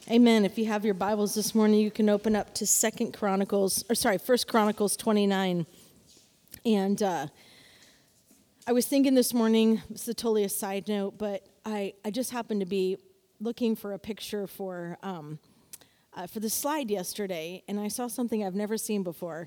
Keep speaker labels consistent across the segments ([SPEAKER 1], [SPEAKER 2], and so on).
[SPEAKER 1] Amen. If you have your Bibles this morning, you can open up to First Chronicles 29. And I was thinking this morning, this is totally a side note, but I just happened to be looking for a picture for the slide yesterday, and I saw something I've never seen before.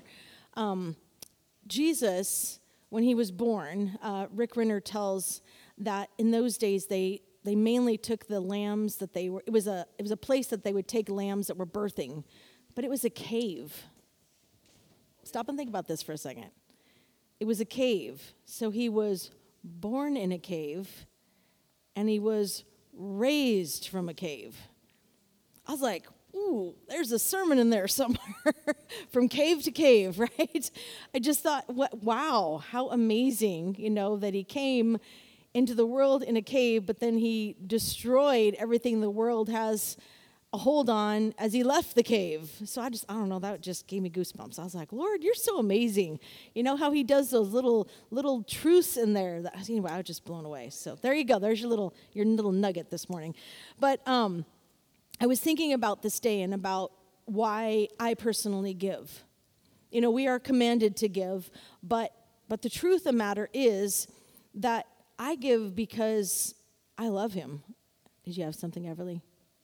[SPEAKER 1] Jesus, when he was born, Rick Renner tells that in those days they mainly took the lambs that it was a place that they would take lambs that were birthing, but it was a cave. Stop and think about this for a second. It was a cave. So he was born in a cave, and he was raised from a cave. I was like, ooh, there's a sermon in there somewhere. From cave to cave, right? I just thought, wow, how amazing, that he came into the world in a cave, but then he destroyed everything the world has a hold on as he left the cave. So I don't know, that just gave me goosebumps. I was like, Lord, you're so amazing. You know how he does those little truths in there. Anyway, I was just blown away. So there you go. There's your little nugget this morning. But I was thinking about this day and about why I personally give. We are commanded to give, but the truth of the matter is that I give because I love him. Did you have something, Everly?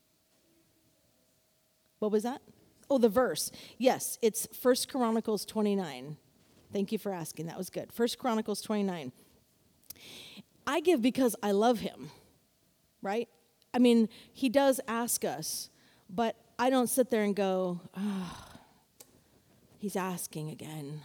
[SPEAKER 1] What was that? Oh, the verse. Yes, it's 1 Chronicles 29. Thank you for asking. That was good. 1 Chronicles 29. I give because I love him, right? I mean, he does ask us, but I don't sit there and go, oh, he's asking again.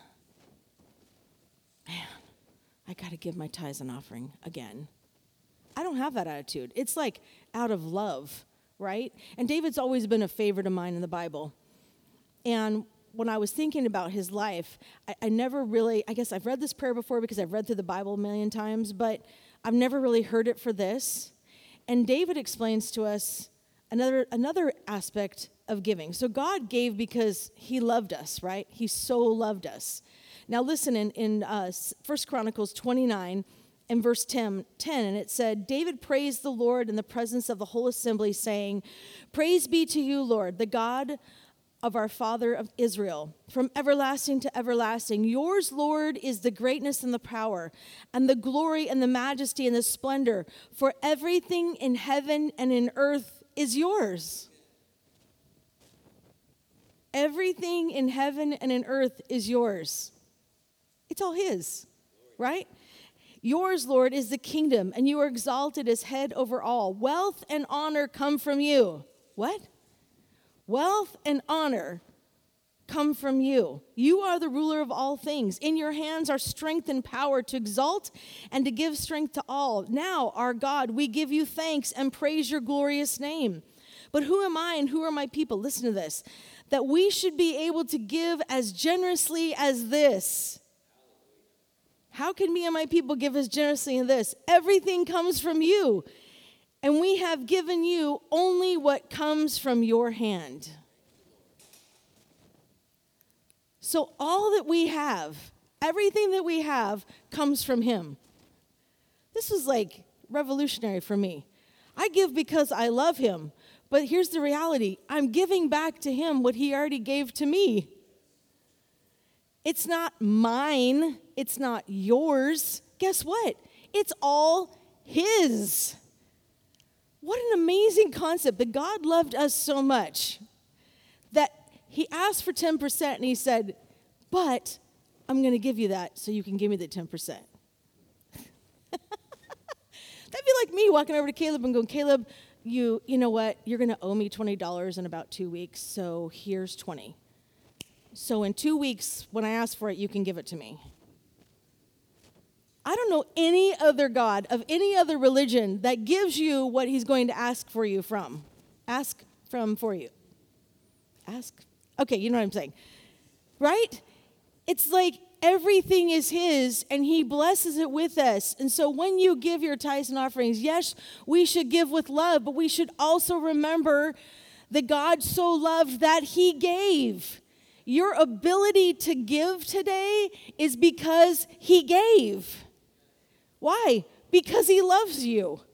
[SPEAKER 1] Man, I got to give my tithes and offering again. I don't have that attitude. It's like out of love, right? And David's always been a favorite of mine in the Bible. And when I was thinking about his life, I never really, I guess I've read this prayer before because I've read through the Bible a million times, but I've never really heard it for this. And David explains to us another aspect of giving. So God gave because he loved us, right? He so loved us. Now listen, in 1 Chronicles 29 and verse 10, and it said, David praised the Lord in the presence of the whole assembly, saying, Praise be to you, Lord, the God of our father of Israel, from everlasting to everlasting. Yours, Lord, is the greatness and the power, and the glory and the majesty and the splendor, for everything in heaven and in earth is yours. Everything in heaven and in earth is yours. It's all his, right? Yours, Lord, is the kingdom, and you are exalted as head over all. Wealth and honor come from you. What? Wealth and honor come from you. You are the ruler of all things. In your hands are strength and power to exalt and to give strength to all. Now, our God, we give you thanks and praise your glorious name. But who am I and who are my people? Listen to this. That we should be able to give as generously as this. How can me and my people give as generously in this? Everything comes from you, and we have given you only what comes from your hand. So all that we have, everything that we have, comes from him. This was like revolutionary for me. I give because I love him, but here's the reality. I'm giving back to him what he already gave to me. It's not mine. It's not yours. Guess what? It's all his. What an amazing concept that God loved us so much that he asked for 10% and he said, but I'm going to give you that so you can give me the 10%. That'd be like me walking over to Caleb and going, Caleb, you know what? You're going to owe me $20 in about 2 weeks, so here's 20. So in 2 weeks, when I ask for it, you can give it to me. I don't know any other God of any other religion that gives you what he's going to ask for you from. Ask from for you. Ask. Okay, you know what I'm saying. Right? It's like everything is his, and he blesses it with us. And so when you give your tithes and offerings, yes, we should give with love, but we should also remember that God so loved that he gave. Your ability to give today is because he gave. Why? Because he loves you.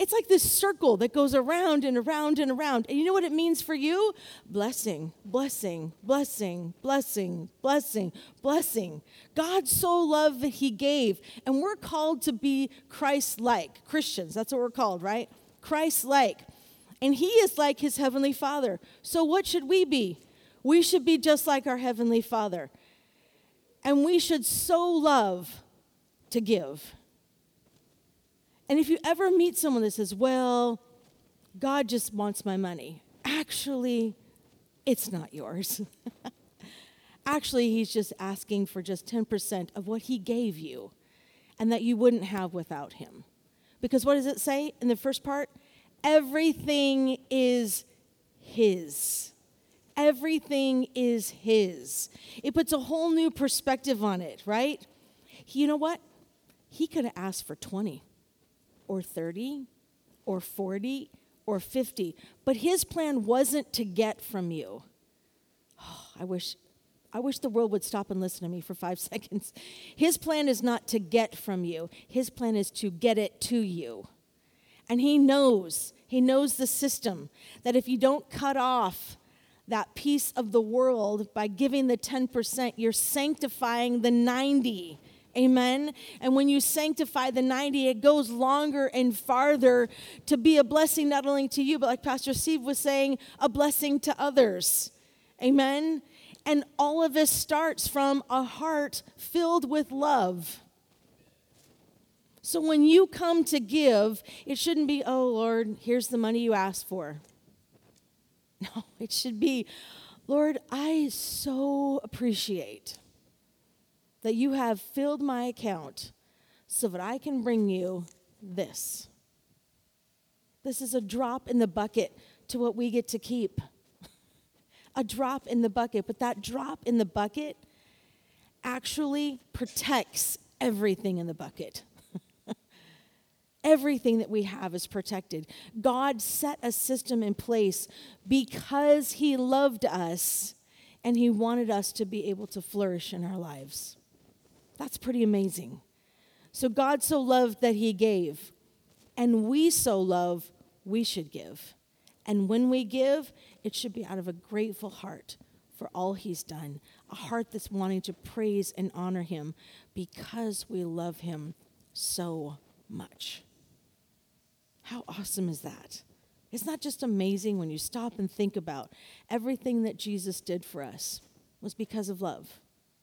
[SPEAKER 1] It's like this circle that goes around and around and around. And you know what it means for you? Blessing, blessing, blessing, blessing, blessing, blessing. God so loved that he gave. And we're called to be Christ-like. Christians, that's what we're called, right? Christ-like. And he is like his heavenly Father. So what should we be? We should be just like our heavenly Father. And we should so love to give. And if you ever meet someone that says, well, God just wants my money. Actually, it's not yours. Actually, he's just asking for just 10% of what he gave you and that you wouldn't have without him. Because what does it say in the first part? Everything is his. Everything is his. It puts a whole new perspective on it, right? You know what? He could have asked for 20 or 30 or 40 or 50, but his plan wasn't to get from you. Oh, I wish the world would stop and listen to me for 5 seconds. His plan is not to get from you. His plan is to get it to you. And he knows the system, that if you don't cut off that piece of the world by giving the 10%, you're sanctifying the 90. Amen? And when you sanctify the 90, it goes longer and farther to be a blessing not only to you, but like Pastor Steve was saying, a blessing to others. Amen? And all of this starts from a heart filled with love. So when you come to give, it shouldn't be, oh, Lord, here's the money you asked for. No, it should be, Lord, I so appreciate that you have filled my account so that I can bring you this. This is a drop in the bucket to what we get to keep. A drop in the bucket, but that drop in the bucket actually protects everything in the bucket. Everything that we have is protected. God set a system in place because he loved us and he wanted us to be able to flourish in our lives. That's pretty amazing. So God so loved that he gave, and we so love, we should give. And when we give, it should be out of a grateful heart for all he's done, a heart that's wanting to praise and honor him because we love him so much. How awesome is that? It's not just amazing when you stop and think about everything that Jesus did for us was because of love.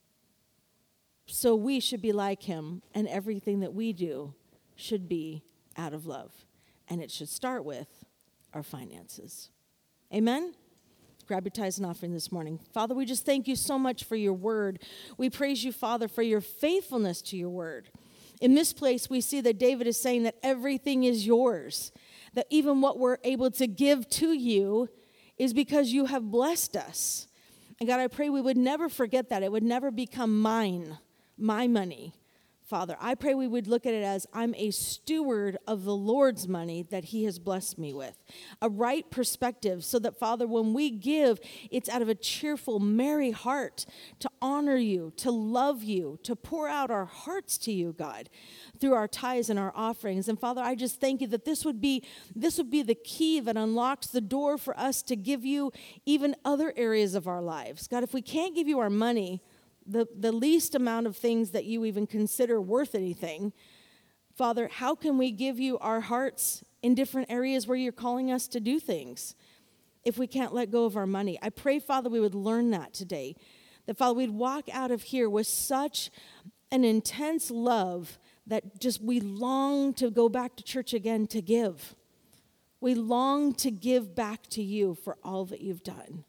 [SPEAKER 1] So we should be like him, and everything that we do should be out of love. And it should start with our finances. Amen? Grab your tithes and offering this morning. Father, we just thank you so much for your word. We praise you, Father, for your faithfulness to your word. In this place, we see that David is saying that everything is yours, that even what we're able to give to you is because you have blessed us. And God, I pray we would never forget that. It would never become mine, my money. Father, I pray we would look at it as I'm a steward of the Lord's money that he has blessed me with. A right perspective so that, Father, when we give, it's out of a cheerful, merry heart to honor you, to love you, to pour out our hearts to you, God, through our tithes and our offerings. And Father, I just thank you that this would be the key that unlocks the door for us to give you even other areas of our lives. God, if we can't give you our money, the least amount of things that you even consider worth anything, Father, how can we give you our hearts in different areas where you're calling us to do things if we can't let go of our money? I pray, Father, we would learn that today. That, Father, we'd walk out of here with such an intense love that just we long to go back to church again to give. We long to give back to you for all that you've done.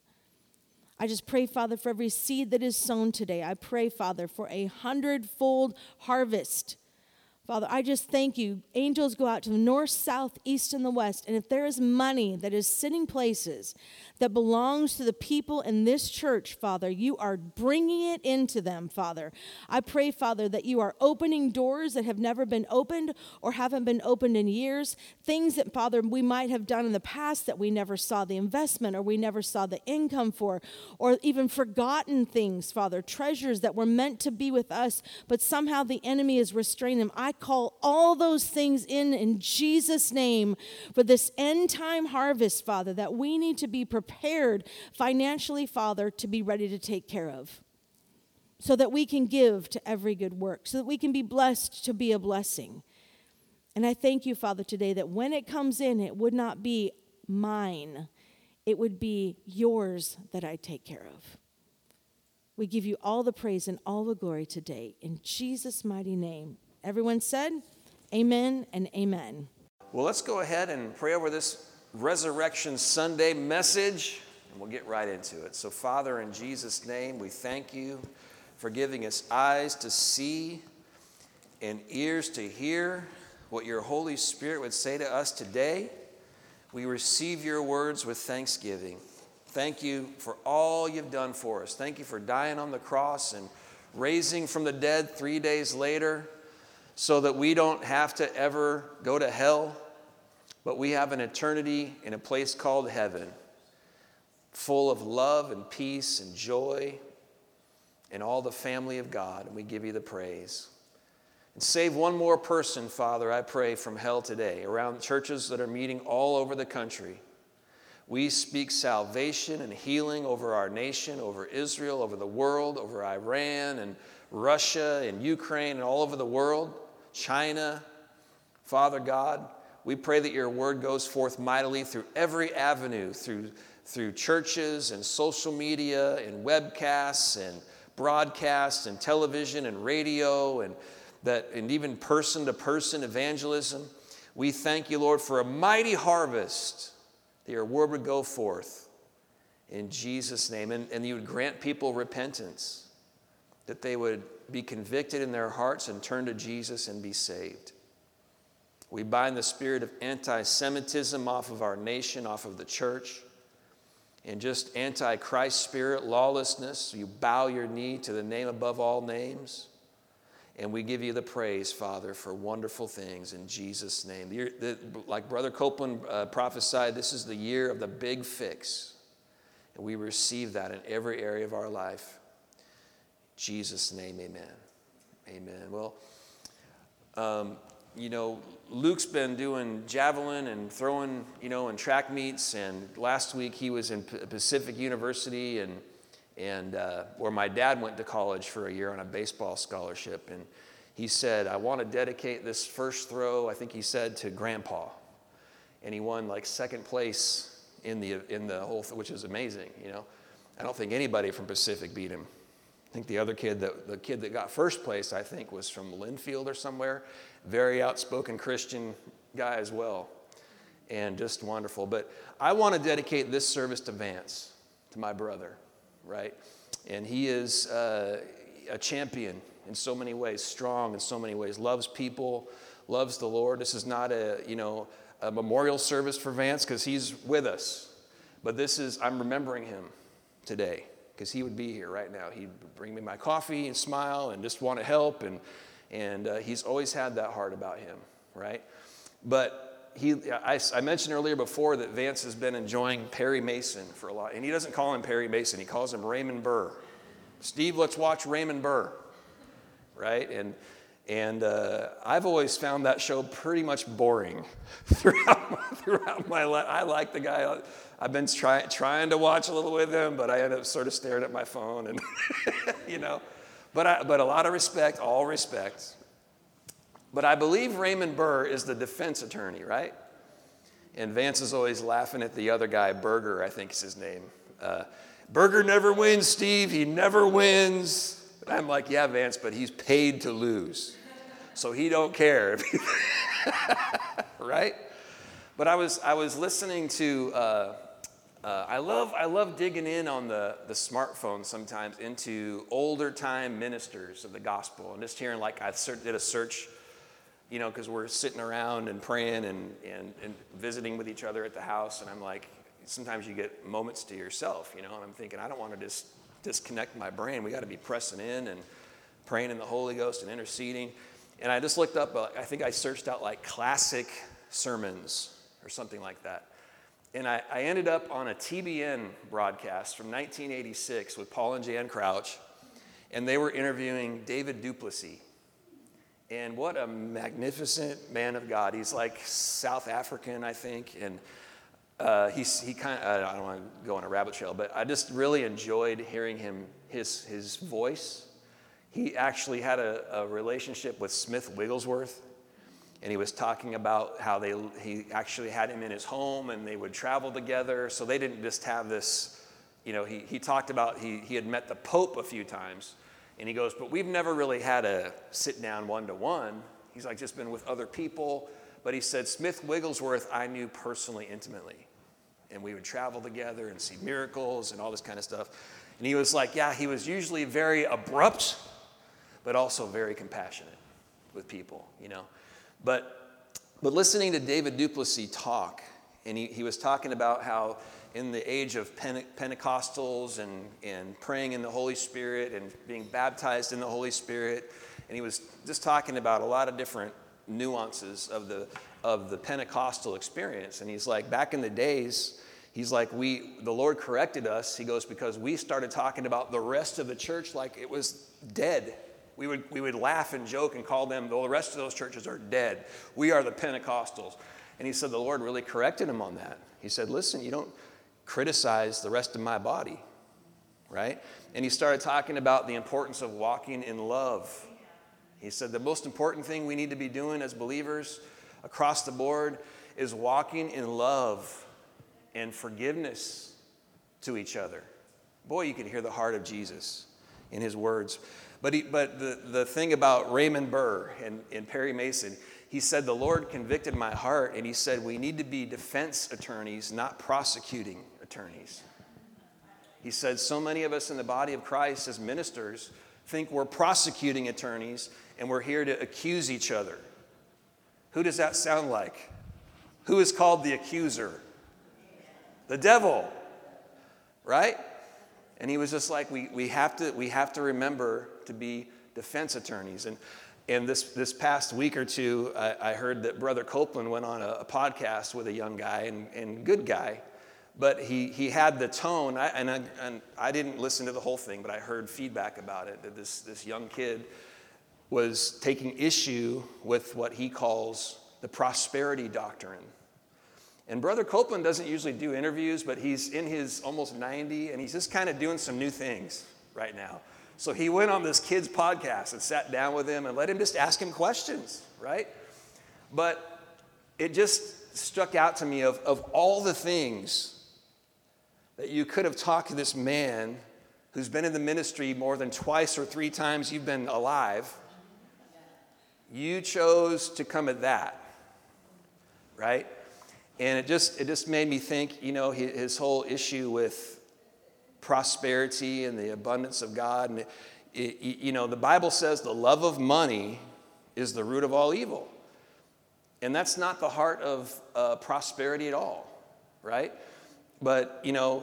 [SPEAKER 1] I just pray, Father, for every seed that is sown today. I pray, Father, for 100-fold harvest. Father, I just thank you. Angels go out to the north, south, east, and the west. And if there is money that is sitting places that belongs to the people in this church, Father, you are bringing it into them, Father. I pray, Father, that you are opening doors that have never been opened or haven't been opened in years. Things that, Father, we might have done in the past that we never saw the investment or we never saw the income for, or even forgotten things, Father, treasures that were meant to be with us, but somehow the enemy is restraining them. I call all those things in Jesus' name for this end time harvest, Father, that we need to be prepared financially, Father, to be ready to take care of, so that we can give to every good work, so that we can be blessed to be a blessing. And I thank you, Father, today that when it comes in, it would not be mine. It would be yours that I take care of. We give you all the praise and all the glory today. In Jesus' mighty name. Everyone said, amen and amen.
[SPEAKER 2] Well, let's go ahead and pray over this Resurrection Sunday message, and we'll get right into it. So, Father, in Jesus' name, we thank you for giving us eyes to see and ears to hear what your Holy Spirit would say to us today. We receive your words with thanksgiving. Thank you for all you've done for us. Thank you for dying on the cross and raising from the dead 3 days later so that we don't have to ever go to hell, but we have an eternity in a place called heaven, full of love and peace and joy and all the family of God. And we give you the praise. And save one more person, Father, I pray, from hell today, around churches that are meeting all over the country. We speak salvation and healing over our nation, over Israel, over the world, over Iran and Russia and Ukraine and all over the world, China. Father God, we pray that your word goes forth mightily through every avenue, through churches and social media and webcasts and broadcasts and television and radio and even person-to-person evangelism. We thank you, Lord, for a mighty harvest, that your word would go forth in Jesus' name, and you would grant people repentance, that they would be convicted in their hearts and turn to Jesus and be saved. We bind the spirit of anti-Semitism off of our nation, off of the church, and just anti-Christ spirit, lawlessness. You bow your knee to the name above all names. And we give you the praise, Father, for wonderful things in Jesus' name. Like Brother Copeland prophesied, this is the year of the big fix. And we receive that in every area of our life. In Jesus' name, amen. Amen. Well, Luke's been doing javelin and throwing, in track meets. And last week he was in Pacific University and where my dad went to college for a year on a baseball scholarship. And he said, I want to dedicate this first throw, I think he said, to Grandpa. And he won like second place in the whole thing, which is amazing, I don't think anybody from Pacific beat him. I think the kid that got first place, I think, was from Linfield or somewhere. Very outspoken Christian guy as well. And just wonderful. But I want to dedicate this service to Vance, to my brother. Right? And he is a champion in so many ways, strong in so many ways, loves people, loves the Lord. This is not a memorial service for Vance because he's with us. But I'm remembering him today because he would be here right now. He'd bring me my coffee and smile and just want to help. And he's always had that heart about him, right? But I mentioned earlier before that Vance has been enjoying Perry Mason for a lot. And he doesn't call him Perry Mason. He calls him Raymond Burr. Steve, let's watch Raymond Burr, right? And I've always found that show pretty much boring throughout my life. I like the guy. I've been trying to watch a little with him, but I end up sort of staring at my phone. And But a lot of respect, all respect. But I believe Raymond Burr is the defense attorney, right? And Vance is always laughing at the other guy, Berger, I think is his name. Berger never wins, Steve. He never wins. And I'm like, yeah, Vance, but he's paid to lose. So he don't care. Right? But I was listening to, I love digging in on the smartphone sometimes into older time ministers of the gospel. And just hearing, like, I did a search, because we're sitting around and praying and visiting with each other at the house. And I'm like, sometimes you get moments to yourself, and I'm thinking, I don't want to just disconnect my brain. We got to be pressing in and praying in the Holy Ghost and interceding. And I just looked up, I think I searched out like classic sermons or something like that. And I ended up on a TBN broadcast from 1986 with Paul and Jan Crouch. And they were interviewing David Duplessis. And what a magnificent man of God. He's like South African, I think. And he kind of, I don't want to go on a rabbit trail, but I just really enjoyed hearing his voice. He actually had a relationship with Smith Wigglesworth. And he was talking about how he actually had him in his home and they would travel together. So they didn't just have this, he talked about he had met the Pope a few times. And he goes, but we've never really had a sit down one-to-one. He's like just been with other people. But he said, Smith Wigglesworth I knew personally, intimately. And we would travel together and see miracles and all this kind of stuff. And he was like, yeah, he was usually very abrupt, but also very compassionate with people, But listening to David Duplessis talk, and he was talking about how in the age of Pentecostals and praying in the Holy Spirit and being baptized in the Holy Spirit, and he was just talking about a lot of different nuances of the Pentecostal experience. And he's like, back in the days, he's like, the Lord corrected us, he goes, because we started talking about the rest of the church like it was dead. We would laugh and joke and call them, the rest of those churches are dead. We are the Pentecostals. And he said the Lord really corrected him on that. He said, listen, you don't criticize the rest of my body, right? And he started talking about the importance of walking in love. He said the most important thing we need to be doing as believers across the board is walking in love and forgiveness to each other. Boy, you could hear the heart of Jesus in his words. But the thing about Raymond Burr and Perry Mason, he said, the Lord convicted my heart, and he said, we need to be defense attorneys, not prosecuting attorneys. He said, so many of us in the body of Christ as ministers think we're prosecuting attorneys, and we're here to accuse each other. Who does that sound like? Who is called the accuser? The devil, right? And he was just like, we have to remember to be defense attorneys. And this past week or two, I heard that Brother Copeland went on a podcast with a young guy and good guy, but he had the tone. I didn't listen to the whole thing, but I heard feedback about it. That this young kid was taking issue with what he calls the prosperity doctrine. And Brother Copeland doesn't usually do interviews, but he's in his almost 90, and he's just kind of doing some new things right now. So he went on this kid's podcast and sat down with him and let him just ask him questions, right? But it just struck out to me of all the things that you could have talked to this man who's been in the ministry more than twice or three times you've been alive. You chose to come at that, right? And it just made me think, his whole issue with prosperity and the abundance of God. And, the Bible says the love of money is the root of all evil. And that's not the heart of prosperity at all, right? But,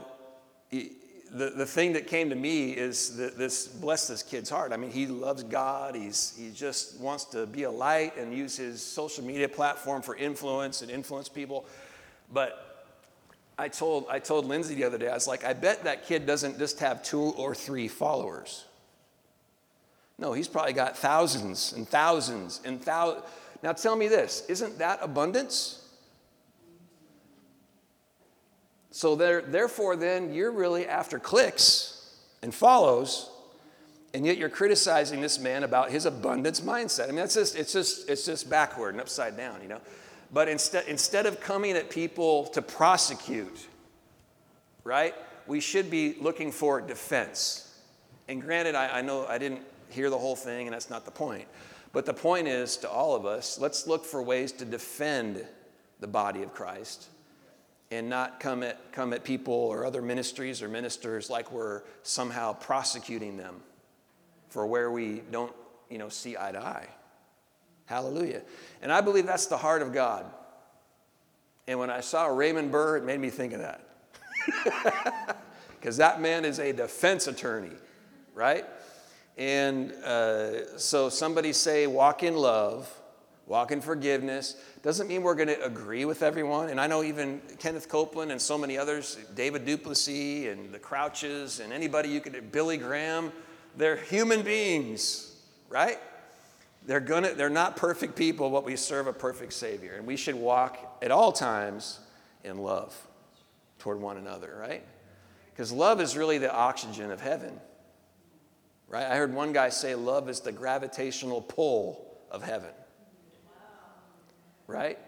[SPEAKER 2] the thing that came to me is that bless this kid's heart. I mean, he loves God. He just wants to be a light and use his social media platform for influence and influence people. But I told Lindsay the other day, I was like, I bet that kid doesn't just have 2 or 3 followers. No, he's probably got thousands and thousands and thousands. Now tell me this, isn't that abundance? So therefore then you're really after clicks and follows, and yet you're criticizing this man about his abundance mindset. I mean, it's just backward and upside down, But instead of coming at people to prosecute, right, we should be looking for defense. And granted, I know I didn't hear the whole thing, and that's not the point. But the point is, to all of us, let's look for ways to defend the body of Christ and not come at people or other ministries or ministers like we're somehow prosecuting them for where we don't, see eye to eye. Hallelujah. And I believe that's the heart of God. And when I saw Raymond Burr, it made me think of that. Because that man is a defense attorney, right? And so somebody say, walk in love, walk in forgiveness. Doesn't mean we're going to agree with everyone. And I know even Kenneth Copeland and so many others, David Duplessis and the Crouches and anybody Billy Graham, they're human beings, right? They're not perfect people, but we serve a perfect Savior. And we should walk at all times in love toward one another, right? Because love is really the oxygen of heaven, right? I heard one guy say love is the gravitational pull of heaven, right?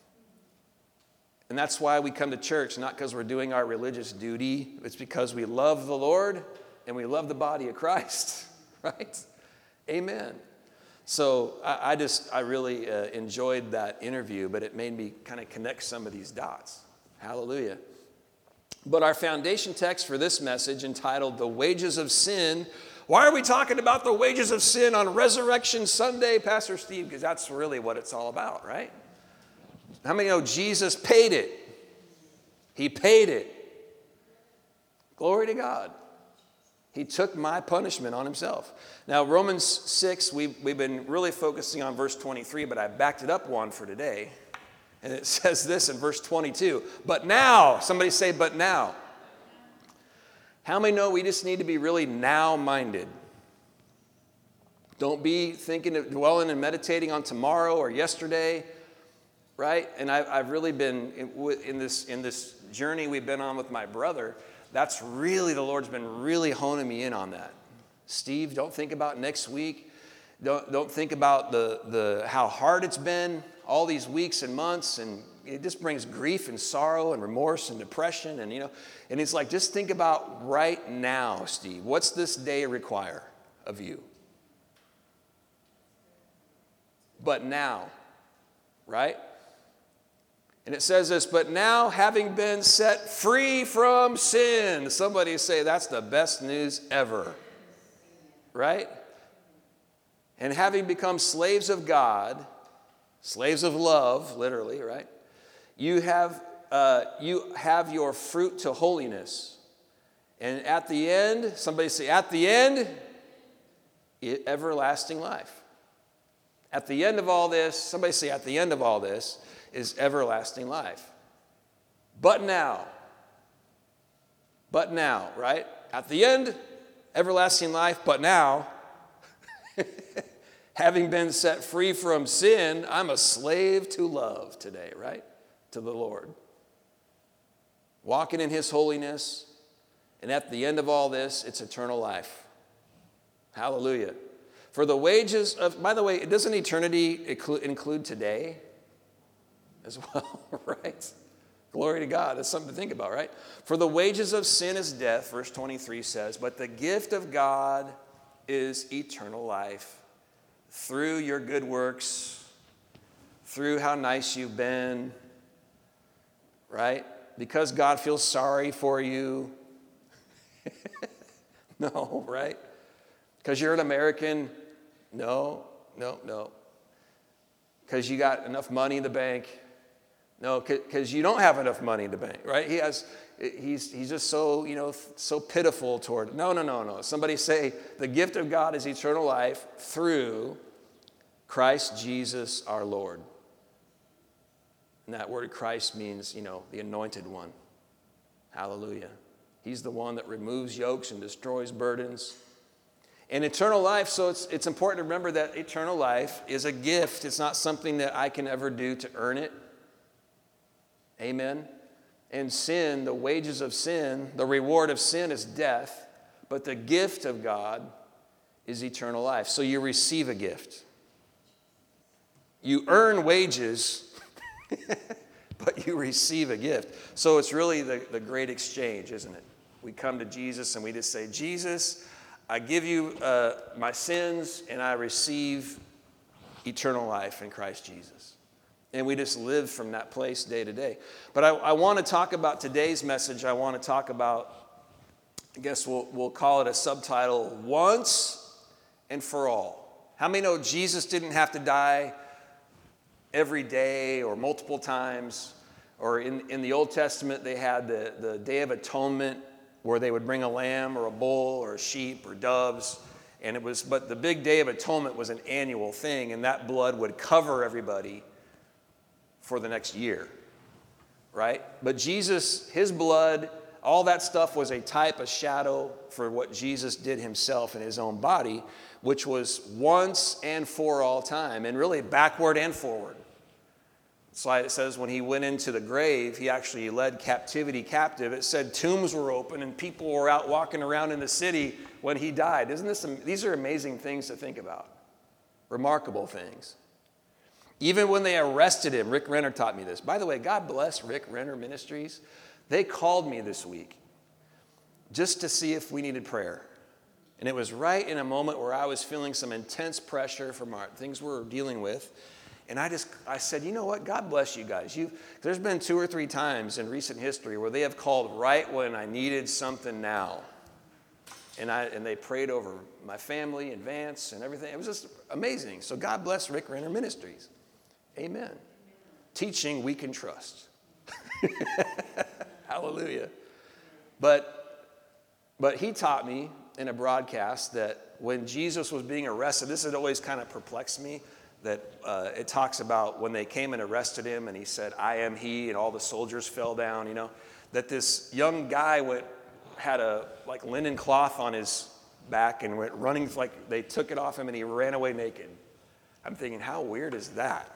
[SPEAKER 2] And that's why we come to church, not because we're doing our religious duty. It's because we love the Lord and we love the body of Christ, right? Amen. So I really enjoyed that interview, but it made me kind of connect some of these dots. Hallelujah. But our foundation text for this message, entitled The Wages of Sin. Why are we talking about the wages of sin on Resurrection Sunday, Pastor Steve? Because that's really what it's all about, right? How many know Jesus paid it? He paid it. Glory to God. He took my punishment on himself. Now, Romans 6, we've been really focusing on verse 23, but I backed it up one for today. And it says this in verse 22. But now, somebody say, but now. How many know we just need to be really now-minded? Don't be thinking of dwelling and meditating on tomorrow or yesterday, right? And I've really been in this journey we've been on with my brother. That's really, the Lord's been really honing me in on that. Steve, don't think about next week. Don't think about the how hard it's been all these weeks and months, and it just brings grief and sorrow and remorse and depression, and and it's like, just think about right now, Steve. What's this day require of you? But now, right? And it says this, but now having been set free from sin. Somebody say that's the best news ever, right? And having become slaves of God, slaves of love, literally, right? You have your fruit to holiness. And at the end, somebody say, at the end, everlasting life. At the end of all this, somebody say, at the end of all this is everlasting life. But now, right? At the end, everlasting life, but now, having been set free from sin, I'm a slave to love today, right? To the Lord. Walking in his holiness, and at the end of all this, it's eternal life. Hallelujah. For the wages of, by the way, doesn't eternity include today as well, right? Glory to God. That's something to think about, right? For the wages of sin is death, verse 23 says, but the gift of God is eternal life through your good works, through how nice you've been, right? Because God feels sorry for you. No, right? Because you're an American? No. Because you got enough money in the bank? No, because you don't have enough money in the bank, right? He's just so, so pitiful toward. No. Somebody say, the gift of God is eternal life through Christ Jesus our Lord. And that word Christ means, the anointed one. Hallelujah. He's the one that removes yokes and destroys burdens. And eternal life, so it's important to remember that eternal life is a gift. It's not something that I can ever do to earn it. Amen. And sin, the wages of sin, the reward of sin is death, but the gift of God is eternal life. So you receive a gift. You earn wages, but you receive a gift. So it's really the great exchange, isn't it? We come to Jesus and we just say, Jesus, I give you my sins and I receive eternal life in Christ Jesus. And we just live from that place day to day. But I want to talk about today's message. I want to talk about, I guess we'll call it a subtitle, Once and for All. How many know Jesus didn't have to die every day or multiple times? Or in the Old Testament, they had the Day of Atonement where they would bring a lamb or a bull or a sheep or doves. But the big Day of Atonement was an annual thing, and that blood would cover everybody for the next year, right? But Jesus, his blood all that stuff was a type, a shadow for what Jesus did himself in his own body, which was once and for all time, and really backward and forward. So it says when he went into the grave, he actually led captivity captive. It said tombs were open and people were out walking around in the city when he died. These are amazing things to think about. Remarkable things. Even when they arrested him, Rick Renner taught me this. By the way, God bless Rick Renner Ministries. They called me this week just to see if we needed prayer. And it was right in a moment where I was feeling some intense pressure from things we were dealing with. And I said, you know what? God bless you guys. There's been 2 or 3 times in recent history where they have called right when I needed something now. And they prayed over my family and Vance and everything. It was just amazing. So God bless Rick Renner Ministries. Amen. Teaching we can trust. Hallelujah. But he taught me in a broadcast that when Jesus was being arrested, this had always kind of perplexed me, that it talks about when they came and arrested him and he said, I am he, and all the soldiers fell down, that this young guy had a linen cloth on his back and went running, like they took it off him and he ran away naked. I'm thinking, how weird is that?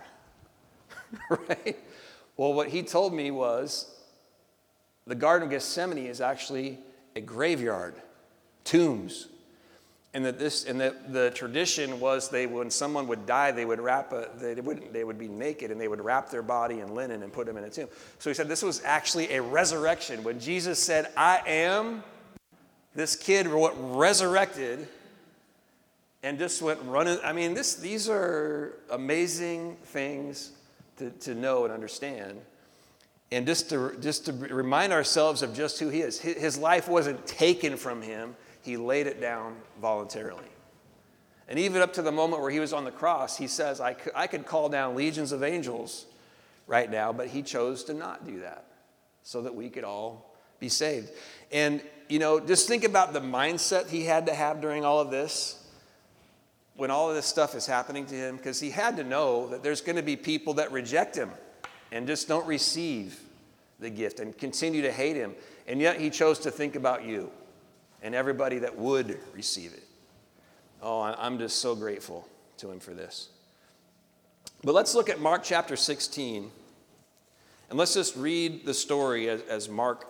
[SPEAKER 2] Right? Well, what he told me was the Garden of Gethsemane is actually a graveyard, tombs. And that the tradition was when someone would die, they would they would be naked and they would wrap their body in linen and put them in a tomb. So he said this was actually a resurrection. When Jesus said, I am, this kid resurrected and just went running. I mean, these are amazing things to know and understand. And just to remind ourselves of just who he is. His life wasn't taken from him. He laid it down voluntarily. And even up to the moment where he was on the cross, he says, I could call down legions of angels right now, but he chose to not do that so that we could all be saved. And, just think about the mindset he had to have during all of this, when all of this stuff is happening to him, because he had to know that there's going to be people that reject him and just don't receive the gift and continue to hate him. And yet he chose to think about you and everybody that would receive it. Oh, I'm just so grateful to him for this. But let's look at Mark chapter 16, and let's just read the story as Mark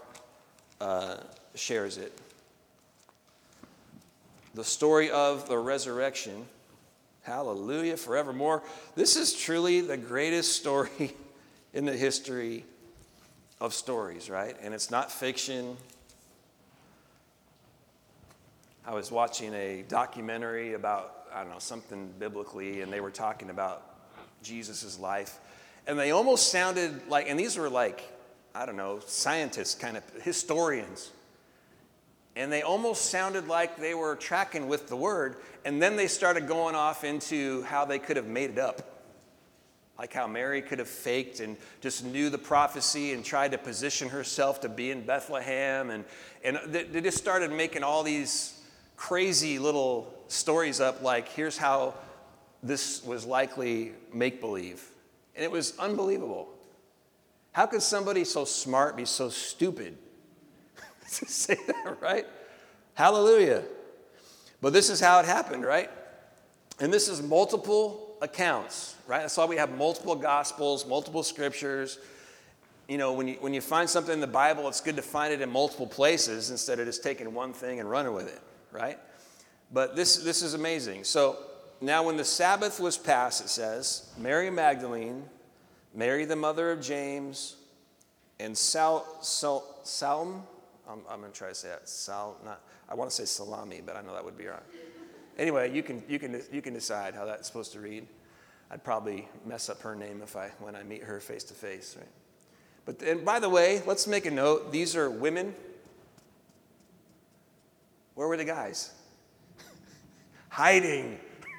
[SPEAKER 2] shares it. The story of the resurrection. Hallelujah, forevermore. This is truly the greatest story in the history of stories, right? And it's not fiction. I was watching a documentary about, something biblically, and they were talking about Jesus' life. And they almost sounded like, and these were scientists, kind of historians. And they almost sounded like they were tracking with the word. And then they started going off into how they could have made it up. Like how Mary could have faked and just knew the prophecy and tried to position herself to be in Bethlehem. And they just started making all these crazy little stories up, like here's how this was likely make-believe. And it was unbelievable. How could somebody so smart be so stupid to say that, right? Hallelujah. But this is how it happened, right? And this is multiple accounts, right? That's why we have multiple gospels, multiple scriptures. When you find something in the Bible, it's good to find it in multiple places instead of just taking one thing and running with it, right? But this is amazing. So now when the Sabbath was passed, it says, Mary Magdalene, Mary the mother of James, and Salome, I'm going to try to say that. I want to say Salami, but I know that would be wrong. Anyway, you can decide how that's supposed to read. I'd probably mess up her name when I meet her face to face, right? But by the way, let's make a note. These are women. Where were the guys? Hiding.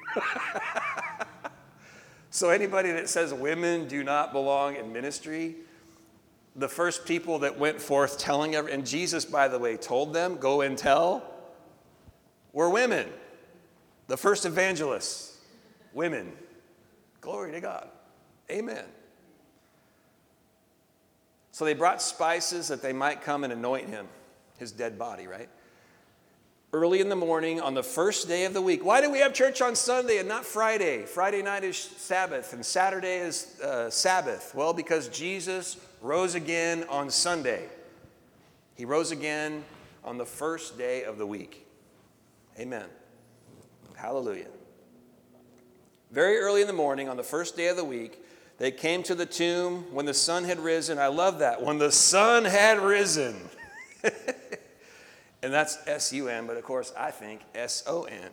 [SPEAKER 2] So anybody that says women do not belong in ministry, the first people that went forth telling and Jesus, by the way, told them, go and tell, were women. The first evangelists, women. Glory to God. Amen. So they brought spices that they might come and anoint him. his dead body, right? Early in the morning on the first day of the week. Why do we have church on Sunday and not Friday? Friday night is Sabbath and Saturday is Sabbath. Well, because Jesus rose again on Sunday. He rose again on the first day of the week. Amen. Hallelujah. Very early in the morning on the first day of the week, they came to the tomb when the sun had risen. I love that. When the sun had risen. And that's S-U-N, but of course I think S-O-N.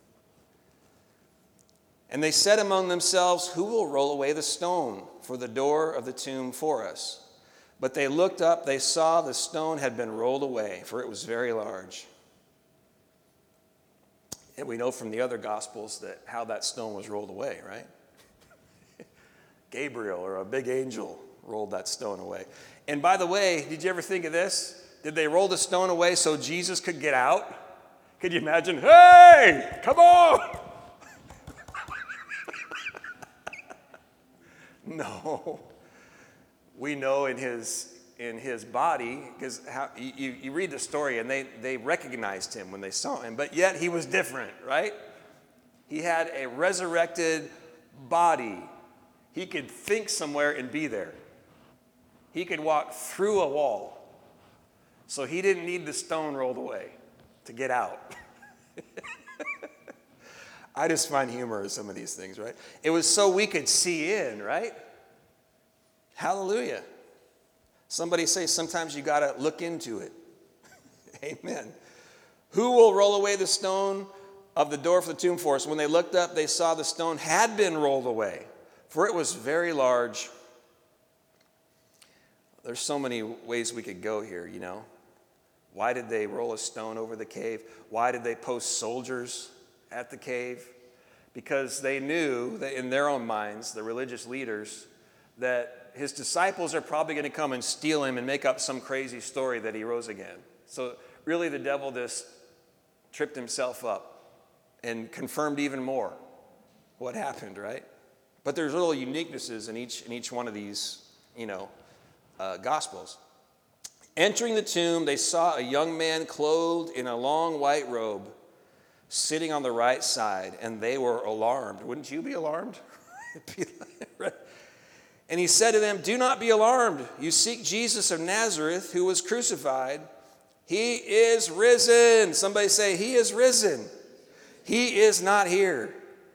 [SPEAKER 2] And they said among themselves, who will roll away the stone for the door of the tomb for us? But they looked up, they saw the stone had been rolled away, for it was very large. And we know from the other Gospels that how that stone was rolled away, right? Gabriel, or a big angel, rolled that stone away. And by the way, did you ever think of this? Did they roll the stone away so Jesus could get out? Could you imagine? Hey, come on! No. We know in his body, because you read the story and they recognized him when they saw him, but yet he was different, right? He had a resurrected body. He could think somewhere and be there. He could walk through a wall. So he didn't need the stone rolled away to get out. I just find humor in some of these things, right? It was so we could see in, right? Hallelujah. Somebody say sometimes you got to look into it. Amen. Who will roll away the stone of the door of the tomb for us? When they looked up, they saw the stone had been rolled away, for it was very large. There's so many ways we could go here, you know. Why did they roll a stone over the cave? Why did they post soldiers at the cave? Because they knew that in their own minds, the religious leaders, that his disciples are probably going to come and steal him and make up some crazy story that he rose again. So really the devil just tripped himself up and confirmed even more what happened, right? But there's little uniquenesses in each one of these, Gospels. Entering the tomb, they saw a young man clothed in a long white robe, sitting on the right side, and they were alarmed. Wouldn't you be alarmed? And he said to them, do not be alarmed. You seek Jesus of Nazareth, who was crucified. He is risen. Somebody say, he is risen. He is not here.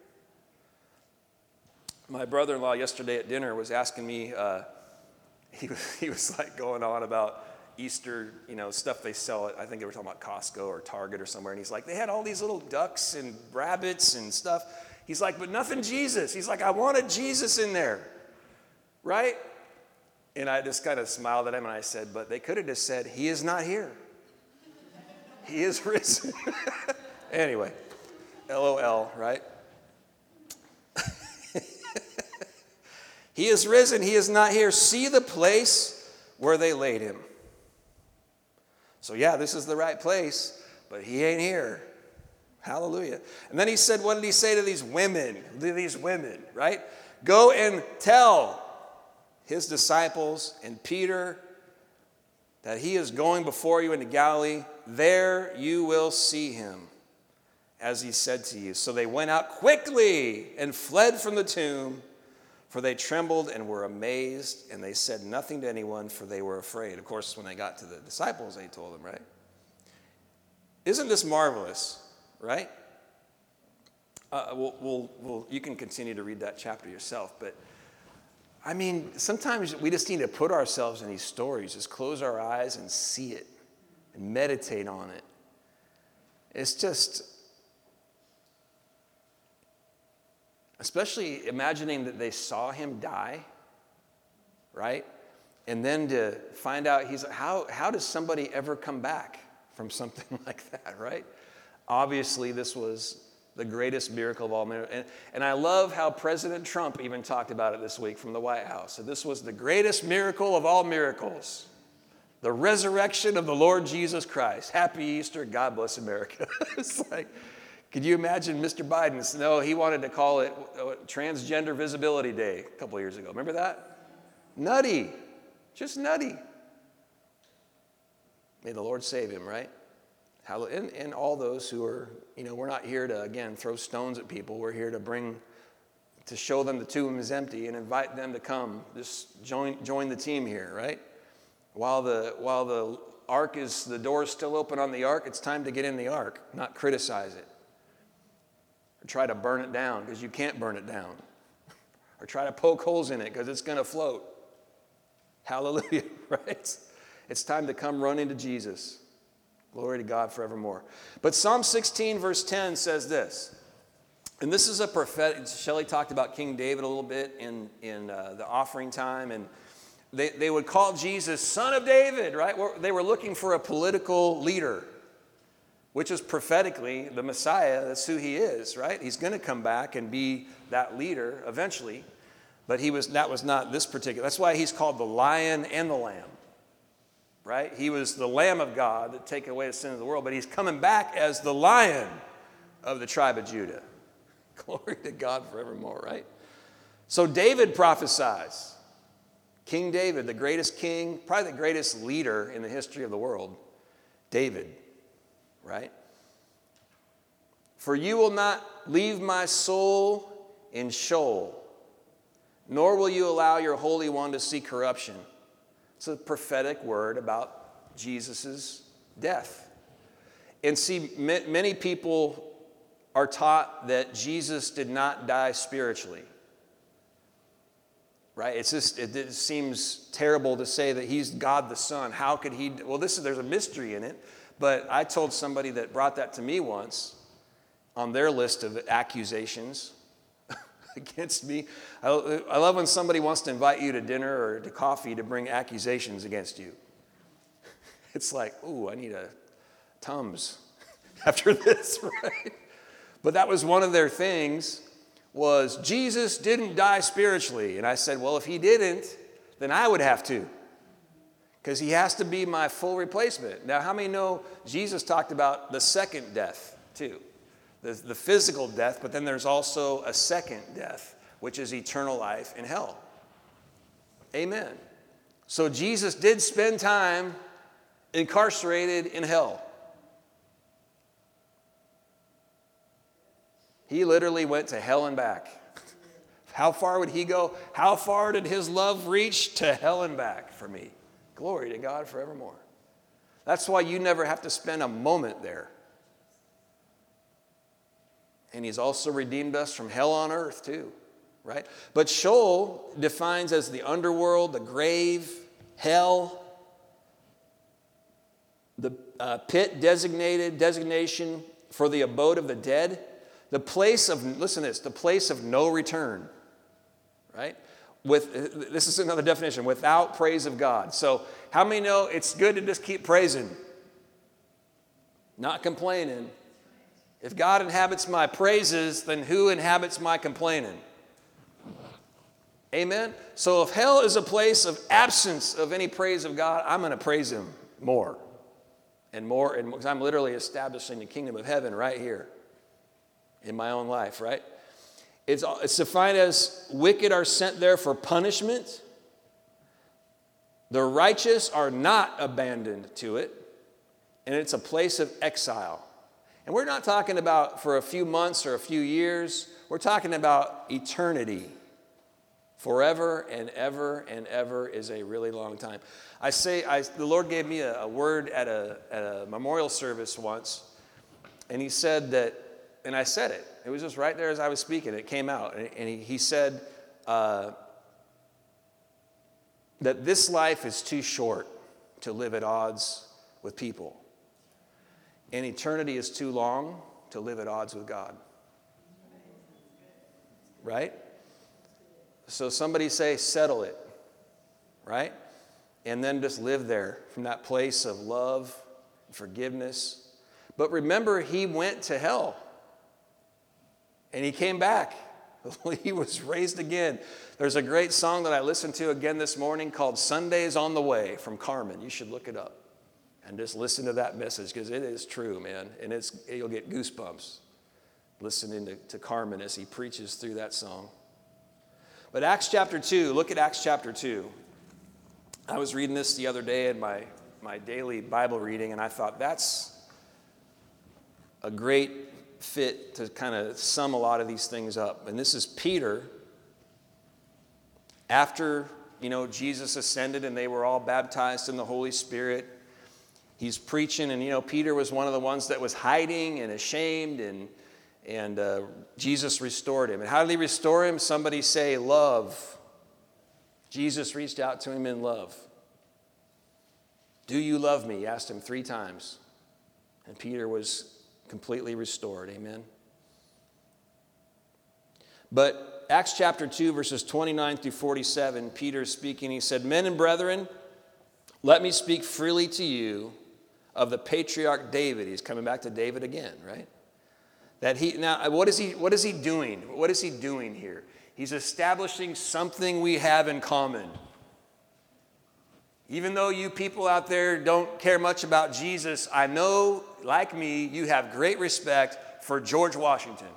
[SPEAKER 2] My brother-in-law yesterday at dinner was asking me, he was like going on about Easter, stuff they sell at, I think they were talking about Costco or Target or somewhere. And he's like, they had all these little ducks and rabbits and stuff. He's like, but nothing Jesus. He's like, I wanted Jesus in there. Right? And I just kind of smiled at him and I said, but they could have just said, he is not here. He is risen. Anyway, LOL, right? He is risen. He is not here. See the place where they laid him. So yeah, this is the right place, but he ain't here. Hallelujah. And then he said, what did he say to these women? Right? Go and tell his disciples and Peter that he is going before you into Galilee. There you will see him, as he said to you. So they went out quickly and fled from the tomb, for they trembled and were amazed, and they said nothing to anyone, for they were afraid. Of course, when they got to the disciples, they told them, right? Isn't this marvelous, right? You can continue to read that chapter yourself, but I mean, sometimes we just need to put ourselves in these stories, just close our eyes and see it and meditate on it. It's just, especially imagining that they saw him die, right? And then to find out, how does somebody ever come back from something like that, right? Obviously, this was the greatest miracle of all miracles. And I love how President Trump even talked about it this week from the White House. So this was the greatest miracle of all miracles. The resurrection of the Lord Jesus Christ. Happy Easter. God bless America. It's like, could you imagine Mr. Biden? No, he wanted to call it Transgender Visibility Day a couple of years ago. Remember that? Nutty. Just nutty. May the Lord save him, right? And all those who are, we're not here to, again, throw stones at people. We're here to show them the tomb is empty and invite them to come. Just join the team here, right? While the ark the door is still open on the ark, it's time to get in the ark, not criticize it. Or try to burn it down because you can't burn it down. Or try to poke holes in it because it's going to float. Hallelujah, right? It's time to come running to Jesus. Glory to God forevermore. But Psalm 16 verse 10 says this. And this is a prophetic. Shelley talked about King David a little bit in the offering time. And they would call Jesus Son of David, right? They were looking for a political leader, which is prophetically the Messiah. That's who he is, right? He's going to come back and be that leader eventually. But that was not this particular. That's why he's called the Lion and the Lamb, right? He was the Lamb of God that take away the sin of the world. But he's coming back as the Lion of the tribe of Judah. Glory to God forevermore, right? So David prophesies. King David, the greatest king, probably the greatest leader in the history of the world. David, right? For you will not leave my soul in Sheol, nor will you allow your Holy One to see corruption. It's a prophetic word about Jesus' death. And see, many people are taught that Jesus did not die spiritually. Right? It seems terrible to say that he's God the Son. How could he? Well, there's a mystery in it. But I told somebody that brought that to me once on their list of accusations against me. I love when somebody wants to invite you to dinner or to coffee to bring accusations against you. It's like, ooh, I need a Tums after this, right? But that was one of their things, was Jesus didn't die spiritually. And I said, well, if he didn't, then I would have to, because he has to be my full replacement. Now, how many know Jesus talked about the second death too? The physical death, but then there's also a second death, which is eternal life in hell. Amen. So Jesus did spend time incarcerated in hell. He literally went to hell and back. How far would he go? How far did his love reach? To hell and back for me. Glory to God forevermore. That's why you never have to spend a moment there. And he's also redeemed us from hell on earth too, right? But Sheol defines as the underworld, the grave, hell, the pit designation for the abode of the dead. The place of, listen to this, the place of no return, right? This is another definition, without praise of God. So how many know it's good to just keep praising, not complaining? If God inhabits my praises, then who inhabits my complaining? Amen? So if hell is a place of absence of any praise of God, I'm going to praise him more and more, and because I'm literally establishing the kingdom of heaven right here in my own life, right? It's defined as wicked are sent there for punishment. The righteous are not abandoned to it. And it's a place of exile. And we're not talking about for a few months or a few years. We're talking about eternity. Forever and ever is a really long time. The Lord gave me a word at a memorial service once. And he said that, and I said it. It was just right there as I was speaking. It came out. And he said that this life is too short to live at odds with people. And eternity is too long to live at odds with God. Right? So somebody say, settle it. Right? And then just live there from that place of love, forgiveness. But remember, he went to hell. And he came back. He was raised again. There's a great song that I listened to again this morning called Sunday's on the Way from Carmen. You should look it up and just listen to that message, because it is true, man. And you'll get goosebumps listening to Carmen as he preaches through that song. But Acts chapter 2, look at Acts chapter 2. I was reading this the other day in my my daily Bible reading, and I thought that's a great fit to kind of sum a lot of these things up. And this is Peter, after, Jesus ascended and they were all baptized in the Holy Spirit. He's preaching, and, Peter was one of the ones that was hiding and ashamed, and Jesus restored him. And how did he restore him? Somebody say, love. Jesus reached out to him in love. Do you love me? He asked him 3 times. And Peter was completely restored. Amen. But Acts chapter 2, verses 29 through 47, Peter is speaking. He said, men and brethren, let me speak freely to you of the patriarch David. He's coming back to David again, right? Now, what is he doing? What is he doing here? He's establishing something we have in common. Even though you people out there don't care much about Jesus, I know, like me, you have great respect for George Washington.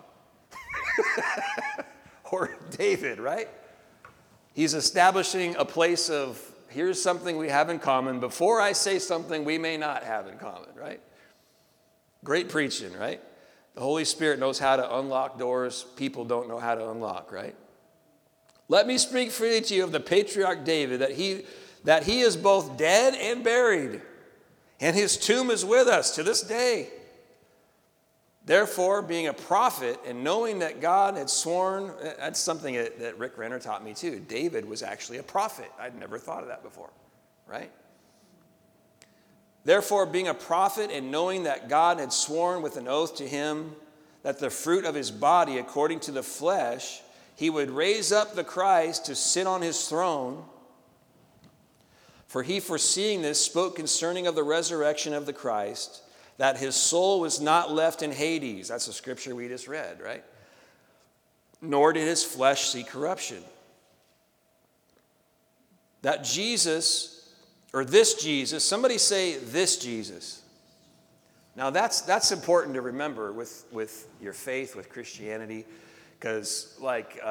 [SPEAKER 2] Or David, right? He's establishing a place of, here's something we have in common before I say something we may not have in common, right? Great preaching, right? The Holy Spirit knows how to unlock doors people don't know how to unlock, right? Let me speak freely to you of the patriarch David, that he is both dead and buried, and his tomb is with us to this day. Therefore, being a prophet and knowing that God had sworn, that's something that Rick Renner taught me too. David was actually a prophet. I'd never thought of that before, right? Therefore, being a prophet and knowing that God had sworn with an oath to him that the fruit of his body, according to the flesh, he would raise up the Christ to sit on his throne. For he, foreseeing this, spoke concerning of the resurrection of the Christ, that his soul was not left in Hades. That's a scripture we just read, right? Nor did his flesh see corruption. That Jesus, or this Jesus, somebody say this Jesus. Now that's important to remember with your faith, with Christianity, because like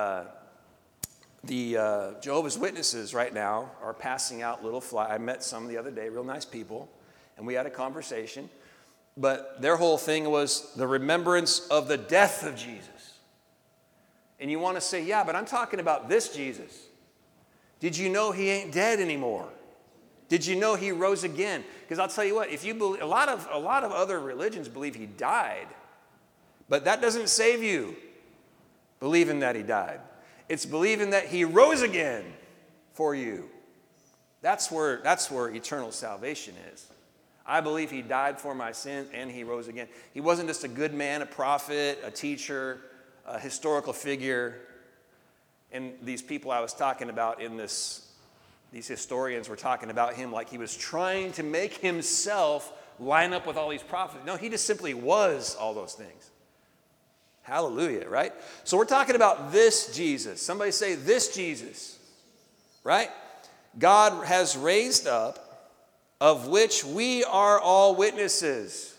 [SPEAKER 2] the Jehovah's Witnesses right now are passing out little flyers. I met some the other day, real nice people, and we had a conversation. But their whole thing was the remembrance of the death of Jesus. And you want to say, yeah, but I'm talking about this Jesus. Did you know he ain't dead anymore? Did you know he rose again? Because I'll tell you what, if you believe, a lot of other religions believe he died, but that doesn't save you. Believing that he died. It's believing that he rose again for you. That's where eternal salvation is. I believe he died for my sins and he rose again. He wasn't just a good man, a prophet, a teacher, a historical figure. And these people I was talking about these historians were talking about him like he was trying to make himself line up with all these prophets. No, he just simply was all those things. Hallelujah, right? So we're talking about this Jesus. Somebody say this Jesus, right? God has raised up, of which we are all witnesses.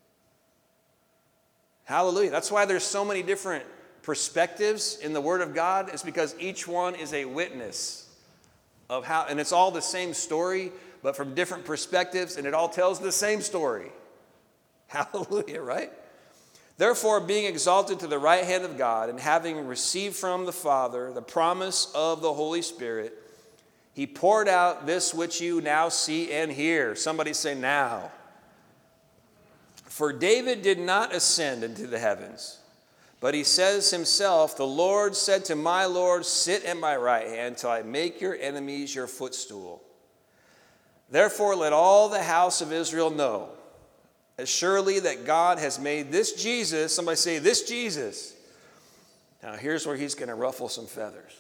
[SPEAKER 2] Hallelujah. That's why there's so many different perspectives in the Word of God. It's because each one is a witness of how, and it's all the same story, but from different perspectives, and it all tells the same story. Hallelujah, right? Therefore, being exalted to the right hand of God, and having received from the Father the promise of the Holy Spirit, he poured out this which you now see and hear. Somebody say now. For David did not ascend into the heavens, but he says himself, the Lord said to my Lord, sit at my right hand till I make your enemies your footstool. Therefore, let all the house of Israel know, as surely that God has made this Jesus, somebody say this Jesus. Now here's where he's going to ruffle some feathers.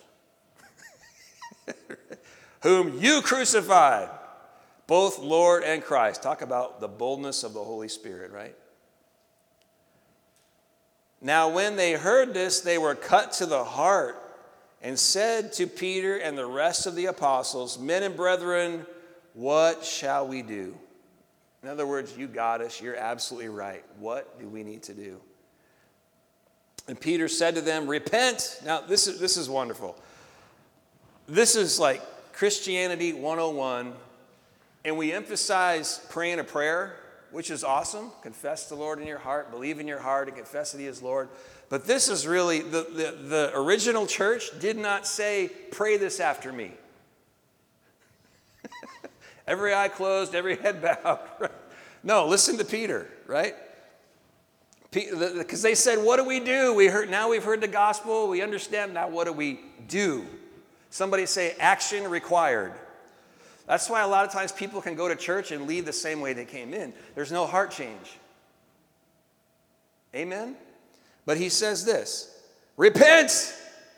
[SPEAKER 2] Whom you crucified, both Lord and Christ. Talk about the boldness of the Holy Spirit, right? Now when they heard this, they were cut to the heart and said to Peter and the rest of the apostles, men and brethren, what shall we do? In other words, you got us. You're absolutely right. What do we need to do? And Peter said to them, repent. Now this is wonderful. This is like Christianity 101, and we emphasize praying a prayer, which is awesome. Confess the Lord in your heart, believe in your heart, and confess that he is Lord. But this is really, the original church did not say, pray this after me. Every eye closed, every head bowed. Right? No, listen to Peter, right? Because they said, what do we do? Now we've heard the gospel, we understand, now what do we do? Somebody say, action required. That's why a lot of times people can go to church and leave the same way they came in. There's no heart change. Amen? But he says this, repent,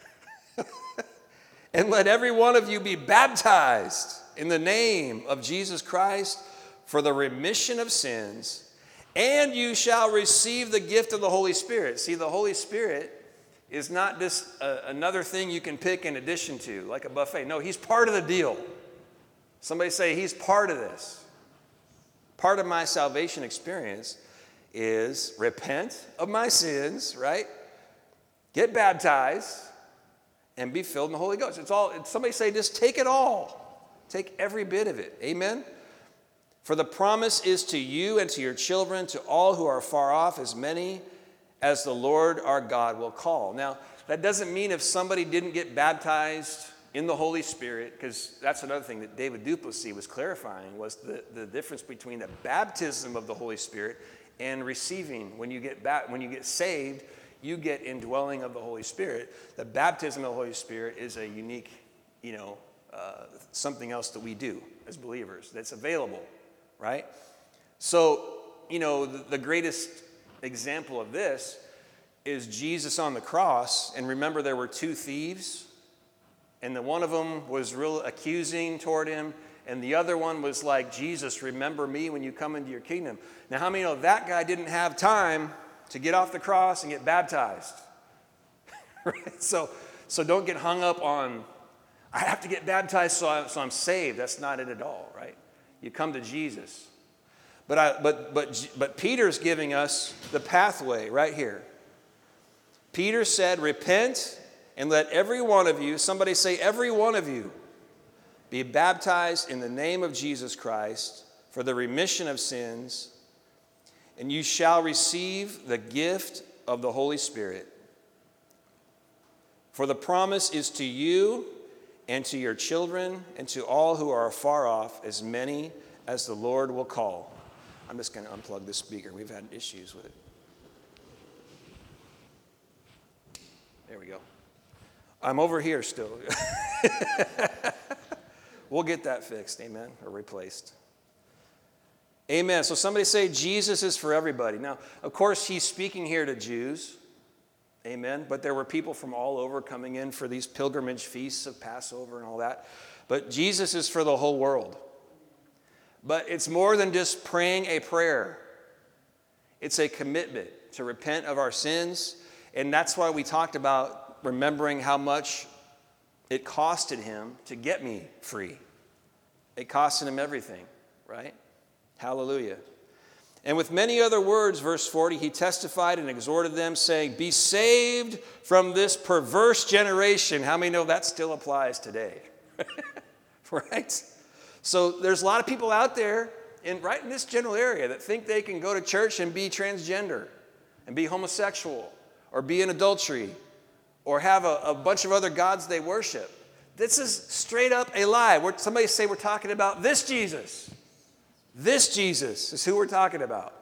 [SPEAKER 2] and let every one of you be baptized in the name of Jesus Christ for the remission of sins, and you shall receive the gift of the Holy Spirit. See, the Holy Spirit is not just another thing you can pick in addition to, like a buffet. No, he's part of the deal. Somebody say, he's part of this. Part of my salvation experience is repent of my sins, right? Get baptized and be filled in the Holy Ghost. Somebody say, just take it all. Take every bit of it. Amen? For the promise is to you and to your children, to all who are far off, as many as the Lord our God will call. Now, that doesn't mean if somebody didn't get baptized in the Holy Spirit, because that's another thing that David Duplessis was clarifying, was the difference between the baptism of the Holy Spirit and receiving. When you get saved, you get indwelling of the Holy Spirit. The baptism of the Holy Spirit is a unique, something else that we do as believers that's available, right? So, the greatest example of this is Jesus on the cross. And remember, there were two thieves, and the one of them was real accusing toward him, and the other one was like, Jesus, remember me when you come into your kingdom. Now, how many know that guy didn't have time to get off the cross and get baptized? Right? So don't get hung up on, I have to get baptized so I'm saved. That's not it at all, right? You come to Jesus. But Peter's giving us the pathway right here. Peter said, repent and let every one of you, somebody say every one of you, be baptized in the name of Jesus Christ for the remission of sins, and you shall receive the gift of the Holy Spirit. For the promise is to you and to your children and to all who are far off, as many as the Lord will call. I'm just going to unplug this speaker. We've had issues with it. There we go. I'm over here still. We'll get that fixed, amen, or replaced. Amen. So somebody say Jesus is for everybody. Now, of course, he's speaking here to Jews. Amen. But there were people from all over coming in for these pilgrimage feasts of Passover and all that. But Jesus is for the whole world. But it's more than just praying a prayer. It's a commitment to repent of our sins. And that's why we talked about remembering how much it costed him to get me free. It costed him everything, right? Hallelujah. And with many other words, verse 40, he testified and exhorted them, saying, be saved from this perverse generation. How many know that still applies today? Right? So there's a lot of people out there, right in this general area, that think they can go to church and be transgender and be homosexual or be in adultery or have a bunch of other gods they worship. This is straight up a lie. Somebody say we're talking about this Jesus. This Jesus is who we're talking about.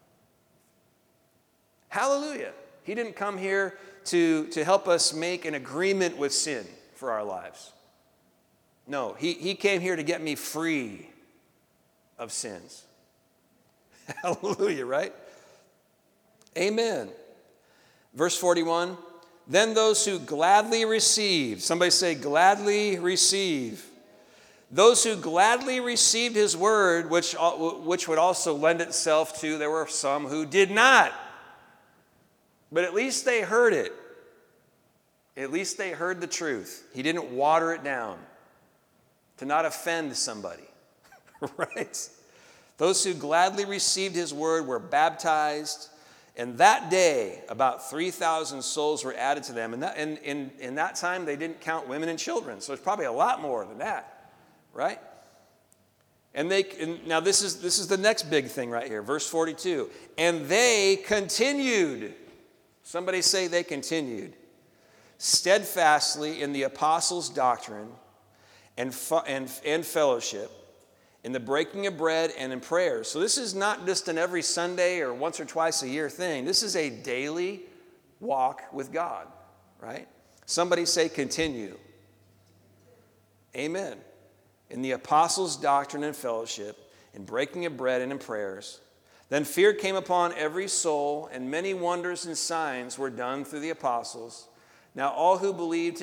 [SPEAKER 2] Hallelujah. He didn't come here to help us make an agreement with sin for our lives. No, he came here to get me free of sins. Hallelujah, right? Amen. Verse 41, then those who gladly receive, somebody say gladly receive. Those who gladly received his word, which would also lend itself to, there were some who did not. But at least they heard it. At least they heard the truth. He didn't water it down to not offend somebody. Right? Those who gladly received his word were baptized. And that day, about 3,000 souls were added to them. And in that time, they didn't count women and children. So it's probably a lot more than that. Right? And now this is the next big thing right here, verse 42. And they continued. Somebody say they continued. Steadfastly in the apostles' doctrine and fellowship, in the breaking of bread and in prayers. So this is not just an every Sunday or once or twice a year thing. This is a daily walk with God, right? Somebody say continue. Amen. In the apostles' doctrine and fellowship, in breaking of bread and in prayers. Then fear came upon every soul, and many wonders and signs were done through the apostles. Now all who believed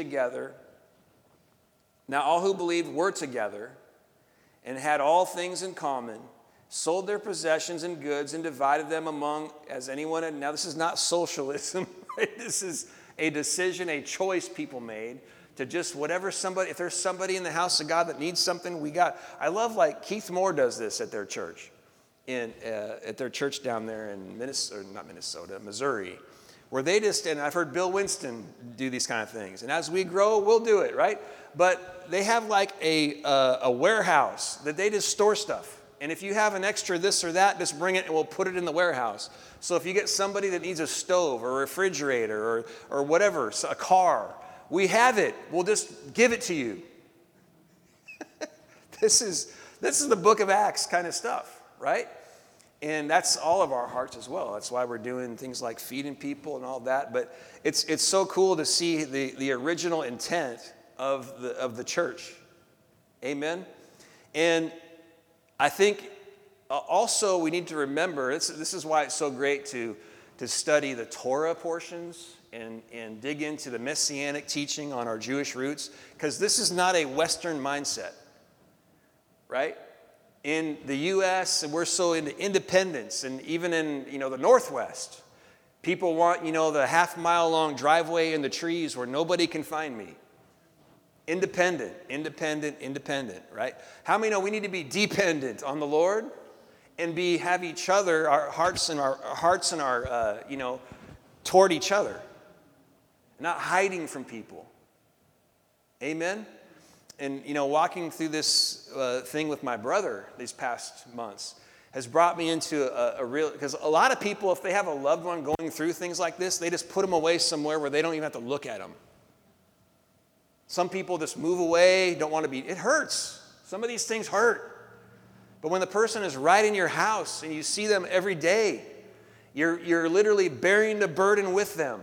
[SPEAKER 2] were together and had all things in common, sold their possessions and goods and divided them among as anyone had. Now this is not socialism, right? This is a decision, a choice people made to just whatever somebody, if there's somebody in the house of God that needs something, we got. I love like Keith Moore does this at their church, at their church down there in Missouri, where they just, and I've heard Bill Winston do these kind of things. And as we grow, we'll do it, right? But they have like a warehouse that they just store stuff. And if you have an extra this or that, just bring it and we'll put it in the warehouse. So if you get somebody that needs a stove or a refrigerator or whatever, a car, we have it. We'll just give it to you. This is the book of Acts kind of stuff, right? And that's all of our hearts as well. That's why we're doing things like feeding people and all that. But it's so cool to see the original intent of the church. Amen? And I think also we need to remember, this is why it's so great to study the Torah portions and dig into the Messianic teaching on our Jewish roots, because this is not a Western mindset, right? In the U.S., we're so into independence, and even in the Northwest, people want the half-mile-long driveway in the trees where nobody can find me. Independent, right? How many know we need to be dependent on the Lord and have each other, our hearts and our toward each other, not hiding from people. Amen. And walking through this thing with my brother these past months has brought me into a real, because a lot of people, if they have a loved one going through things like this, they just put them away somewhere where they don't even have to look at them. Some people just move away, don't want to be. It hurts. Some of these things hurt. But when the person is right in your house and you see them every day, you're literally bearing the burden with them.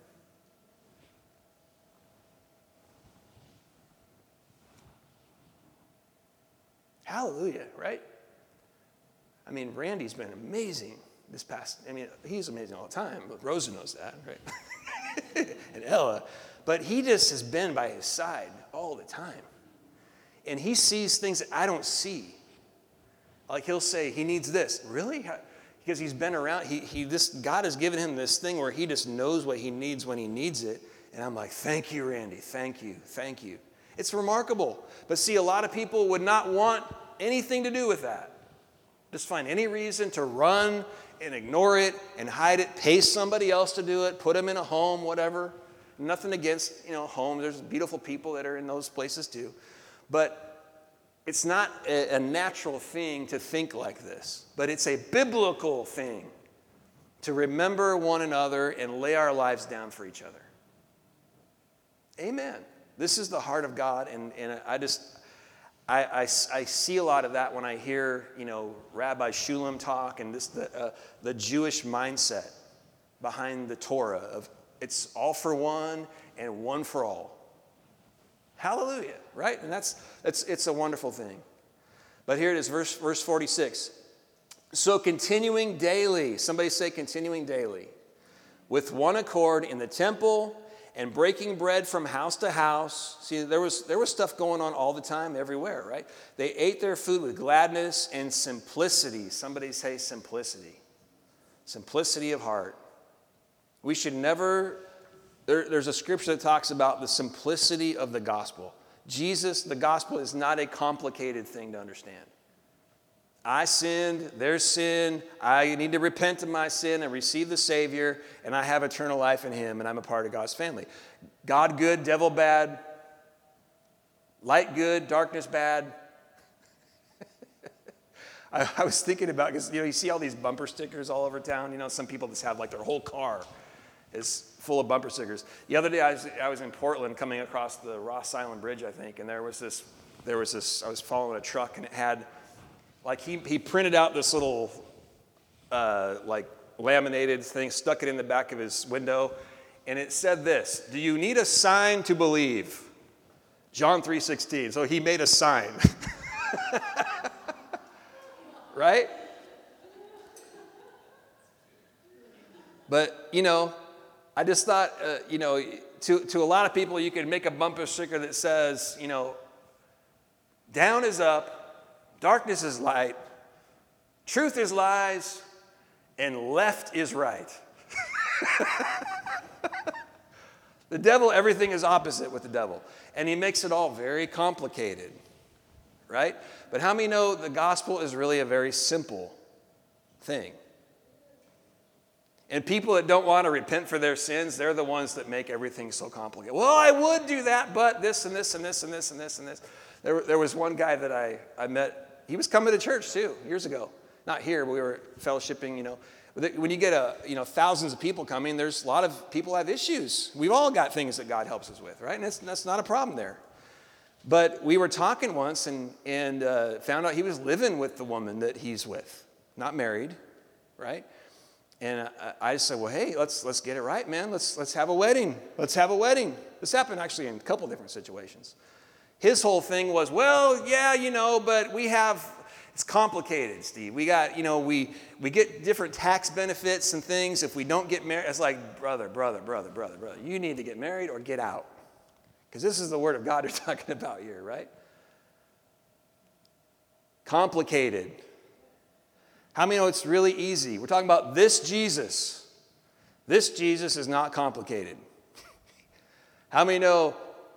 [SPEAKER 2] Hallelujah, right? I mean, Randy's been amazing he's amazing all the time, but Rosa knows that, right? And Ella. But he just has been by his side all the time. And he sees things that I don't see. Like he'll say, he needs this. Really? Because he's been around. God has given him this thing where he just knows what he needs when he needs it. And I'm like, thank you, Randy. Thank you. Thank you. It's remarkable. But see, a lot of people would not want anything to do with that. Just find any reason to run and ignore it and hide it, pay somebody else to do it, put them in a home, whatever. Nothing against, homes. There's beautiful people that are in those places too. But it's not a natural thing to think like this. But it's a biblical thing to remember one another and lay our lives down for each other. Amen. This is the heart of God. And I see a lot of that when I hear, Rabbi Shulam talk and the Jewish mindset behind the Torah of it's all for one and one for all. Hallelujah, right? And it's a wonderful thing. But here it is, verse 46. So continuing daily, somebody say continuing daily, with one accord in the temple and breaking bread from house to house. See, there was stuff going on all the time, everywhere, right? They ate their food with gladness and simplicity. Somebody say simplicity. Simplicity of heart. We should never, there's a scripture that talks about the simplicity of the gospel. The gospel is not a complicated thing to understand. I sinned, there's sin, I need to repent of my sin and receive the Savior, and I have eternal life in Him, and I'm a part of God's family. God good, devil bad, light good, darkness bad. I was thinking about, because, you see all these bumper stickers all over town. Some people just have like their whole car is full of bumper stickers. The other day I was in Portland coming across the Ross Island Bridge, I think, and there was this, I was following a truck, and it had, like, he printed out this little, like, laminated thing, stuck it in the back of his window, and it said this: "Do you need a sign to believe?" John 3:16. So he made a sign. Right? But, I just thought, to a lot of people, you could make a bumper sticker that says, down is up, darkness is light, truth is lies, and left is right. The devil, everything is opposite with the devil. And he makes it all very complicated, right? But how many know the gospel is really a very simple thing? And people that don't want to repent for their sins, they're the ones that make everything so complicated. Well, I would do that, but this and this and this and this and this and this. There was one guy that I met. He was coming to church too, years ago. Not here, but we were fellowshipping, When you get thousands of people coming, there's a lot of people have issues. We've all got things that God helps us with, right? And that's not a problem there. But we were talking once and found out he was living with the woman that he's with, not married, right? And I just said, well, hey, let's get it right, man. Let's have a wedding. Let's have a wedding. This happened actually in a couple different situations. His whole thing was, well, yeah, but it's complicated, Steve. We got, we get different tax benefits and things if we don't get married. It's like, brother, you need to get married or get out. Because this is the word of God you're talking about here, right? Complicated. How many know it's really easy? We're talking about this Jesus. This Jesus is not complicated. How many know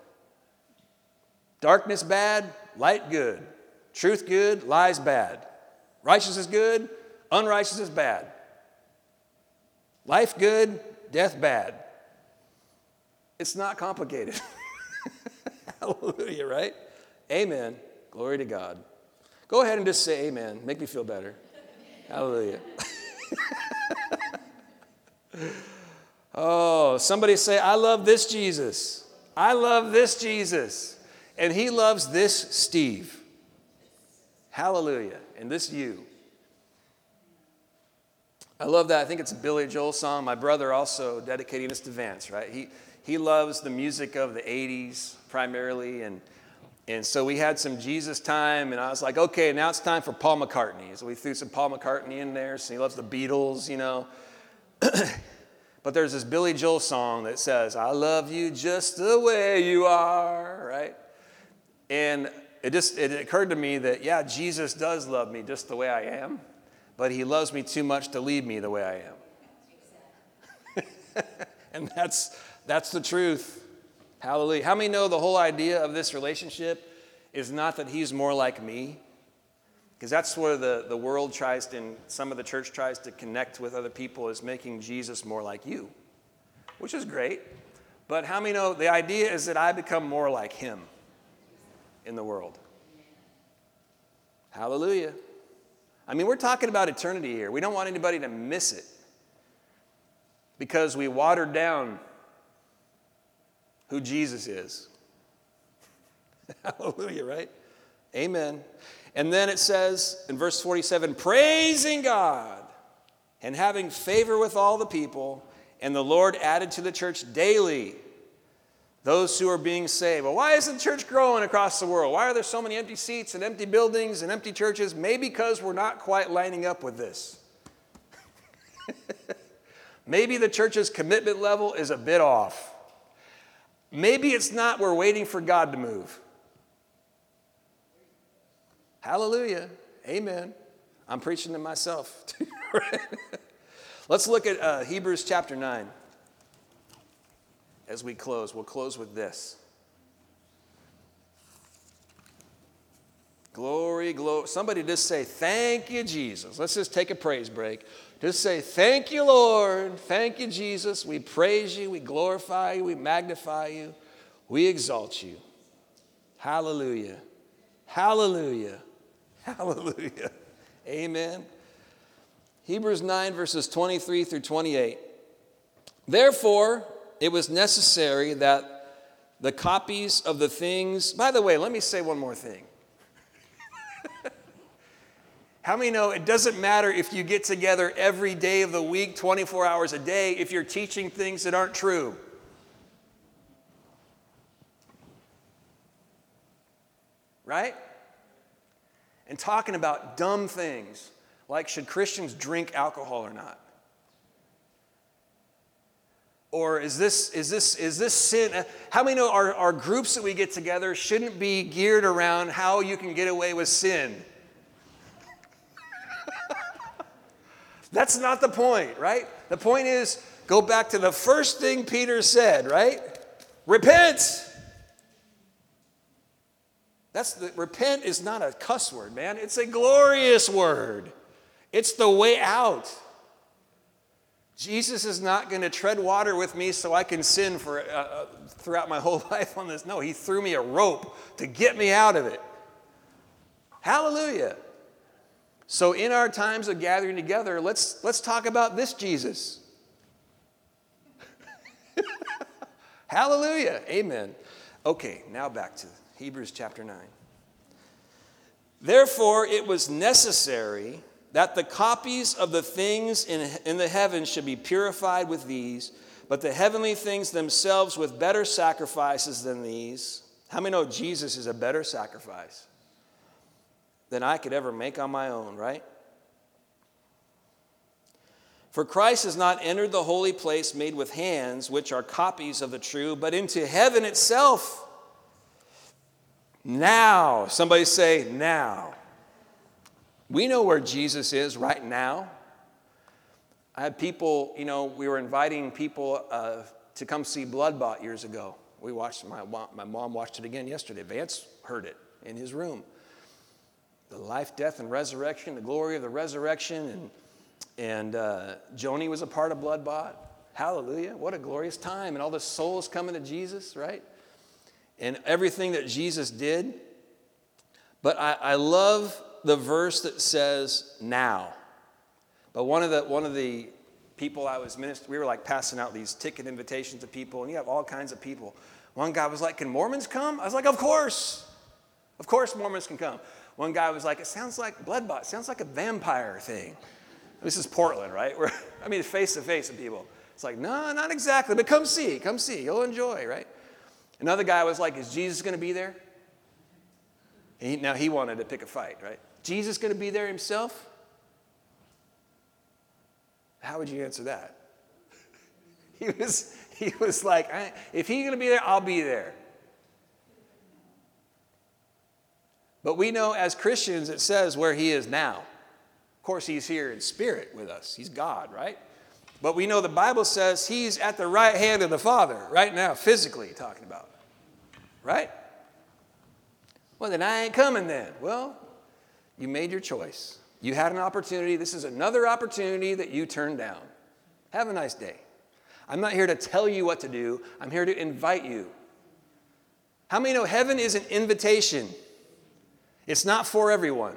[SPEAKER 2] darkness bad, light good, truth good, lies bad, righteousness good, unrighteousness bad, life good, death bad? It's not complicated. Hallelujah, right? Amen. Glory to God. Go ahead and just say amen. Make me feel better. Hallelujah. Oh, somebody say, I love this Jesus. I love this Jesus. And he loves this Steve. Hallelujah. And this you. I love that. I think it's a Billy Joel song. My brother also dedicating this to Vance, right? He loves the music of the 80s primarily, and so we had some Jesus time, and I was like, okay, now it's time for Paul McCartney. So we threw some Paul McCartney in there, so he loves the Beatles, But there's this Billy Joel song that says, I love you just the way you are, right? And it occurred to me that, yeah, Jesus does love me just the way I am, but he loves me too much to leave me the way I am. And that's the truth. Hallelujah. How many know the whole idea of this relationship is not that he's more like me? Because that's where the world tries to, and some of the church tries to connect with other people, is making Jesus more like you, which is great. But how many know the idea is that I become more like him in the world? Hallelujah. I mean, we're talking about eternity here. We don't want anybody to miss it because we watered down who Jesus is. Hallelujah, right? Amen. And then it says in verse 47, praising God and having favor with all the people, and the Lord added to the church daily those who are being saved. Well, why isn't the church growing across the world? Why are there so many empty seats and empty buildings and empty churches? Maybe because we're not quite lining up with this. Maybe the church's commitment level is a bit off. Maybe it's not, we're waiting for God to move. Hallelujah. Amen. I'm preaching to myself. Let's look at Hebrews chapter 9. As we close, we'll close with this. Glory, glory. Somebody just say, thank you, Jesus. Let's just take a praise break. Just say, thank you, Lord. Thank you, Jesus. We praise you. We glorify you. We magnify you. We exalt you. Hallelujah. Hallelujah. Hallelujah. Amen. Hebrews 9, verses 23 through 28. Therefore, it was necessary that the copies of the things... By the way, let me say one more thing. How many know it doesn't matter if you get together every day of the week, 24 hours a day, if you're teaching things that aren't true? Right? And talking about dumb things, like should Christians drink alcohol or not? Or is this sin? How many know our groups that we get together shouldn't be geared around how you can get away with sin? That's not the point, right? The point is, go back to the first thing Peter said, right? Repent. Repent is not a cuss word, man. It's a glorious word. It's the way out. Jesus is not going to tread water with me so I can sin throughout my whole life on this. No, he threw me a rope to get me out of it. Hallelujah. So in our times of gathering together, let's talk about this Jesus. Hallelujah. Amen. Okay, now back to Hebrews chapter 9. Therefore, it was necessary that the copies of the things in the heavens should be purified with these, but the heavenly things themselves with better sacrifices than these. How many know Jesus is a better sacrifice than I could ever make on my own, right? For Christ has not entered the holy place made with hands, which are copies of the true, but into heaven itself. Now, somebody say now. We know where Jesus is right now. I had people, we were inviting people to come see Bloodbought years ago. We watched, my mom watched it again yesterday. Vance heard it in his room. The life, death, and resurrection, the glory of the resurrection. And Joni was a part of Bloodbought. Hallelujah. What a glorious time. And all the souls coming to Jesus, right? And everything that Jesus did. But I love the verse that says now. But one of the people I was ministering, we were like passing out these ticket invitations to people, and you have all kinds of people. One guy was like, "Can Mormons come?" I was like, "Of course. Of course Mormons can come." One guy was like, "It sounds like Bloodbought. It sounds like a vampire thing." This is Portland, right? Face to face with people. It's like, no, not exactly, but come see. You'll enjoy, right? Another guy was like, "Is Jesus going to be there?" Now he wanted to pick a fight, right? Jesus going to be there himself? How would you answer that? He was like, if he's going to be there, I'll be there. But we know as Christians, it says where he is now. Of course, he's here in spirit with us. He's God, right? But we know the Bible says he's at the right hand of the Father right now, physically talking about. Right? Well, then I ain't coming then. Well, you made your choice. You had an opportunity. This is another opportunity that you turned down. Have a nice day. I'm not here to tell you what to do. I'm here to invite you. How many know heaven is an invitation? It's not for everyone.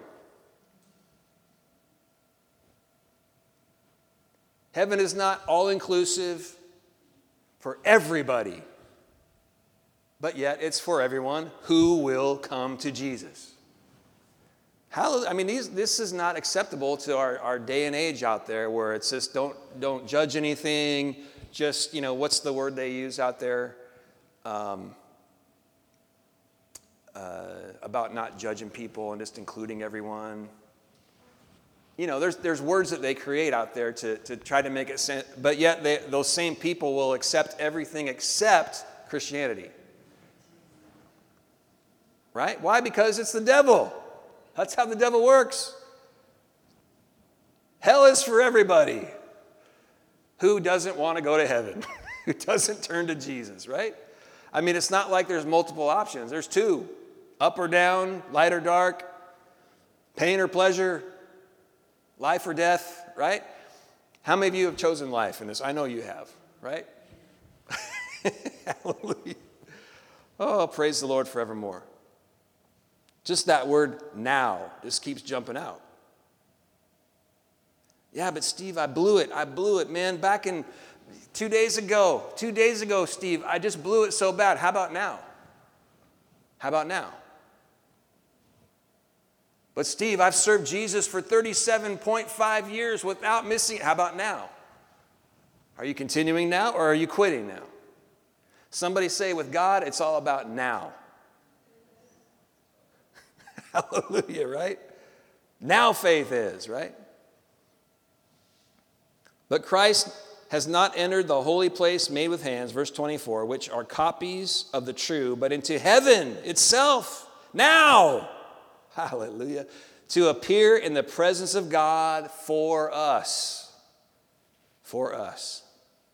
[SPEAKER 2] Heaven is not all-inclusive for everybody. But yet it's for everyone who will come to Jesus. This is not acceptable to our day and age out there where it's just don't judge anything. Just, what's the word they use out there? About not judging people and just including everyone. There's words that they create out there to try to make it sense, but yet those same people will accept everything except Christianity. Right? Why? Because it's the devil. That's how the devil works. Hell is for everybody who doesn't want to go to heaven, who doesn't turn to Jesus, right? It's not like there's multiple options. There's two, up or down, light or dark, pain or pleasure, life or death, right? How many of you have chosen life in this? I know you have, right? Hallelujah. Oh, praise the Lord forevermore. Just that word now just keeps jumping out. Yeah, but Steve, I blew it, man. Back in 2 days ago, Steve, I just blew it so bad. How about now? But Steve, I've served Jesus for 37.5 years without missing it. How about now? Are you continuing now or are you quitting now? Somebody say, with God, it's all about now. Hallelujah, right? Now faith is, right? But Christ has not entered the holy place made with hands, verse 24, which are copies of the true, but into heaven itself, now, hallelujah, to appear in the presence of God for us. For us.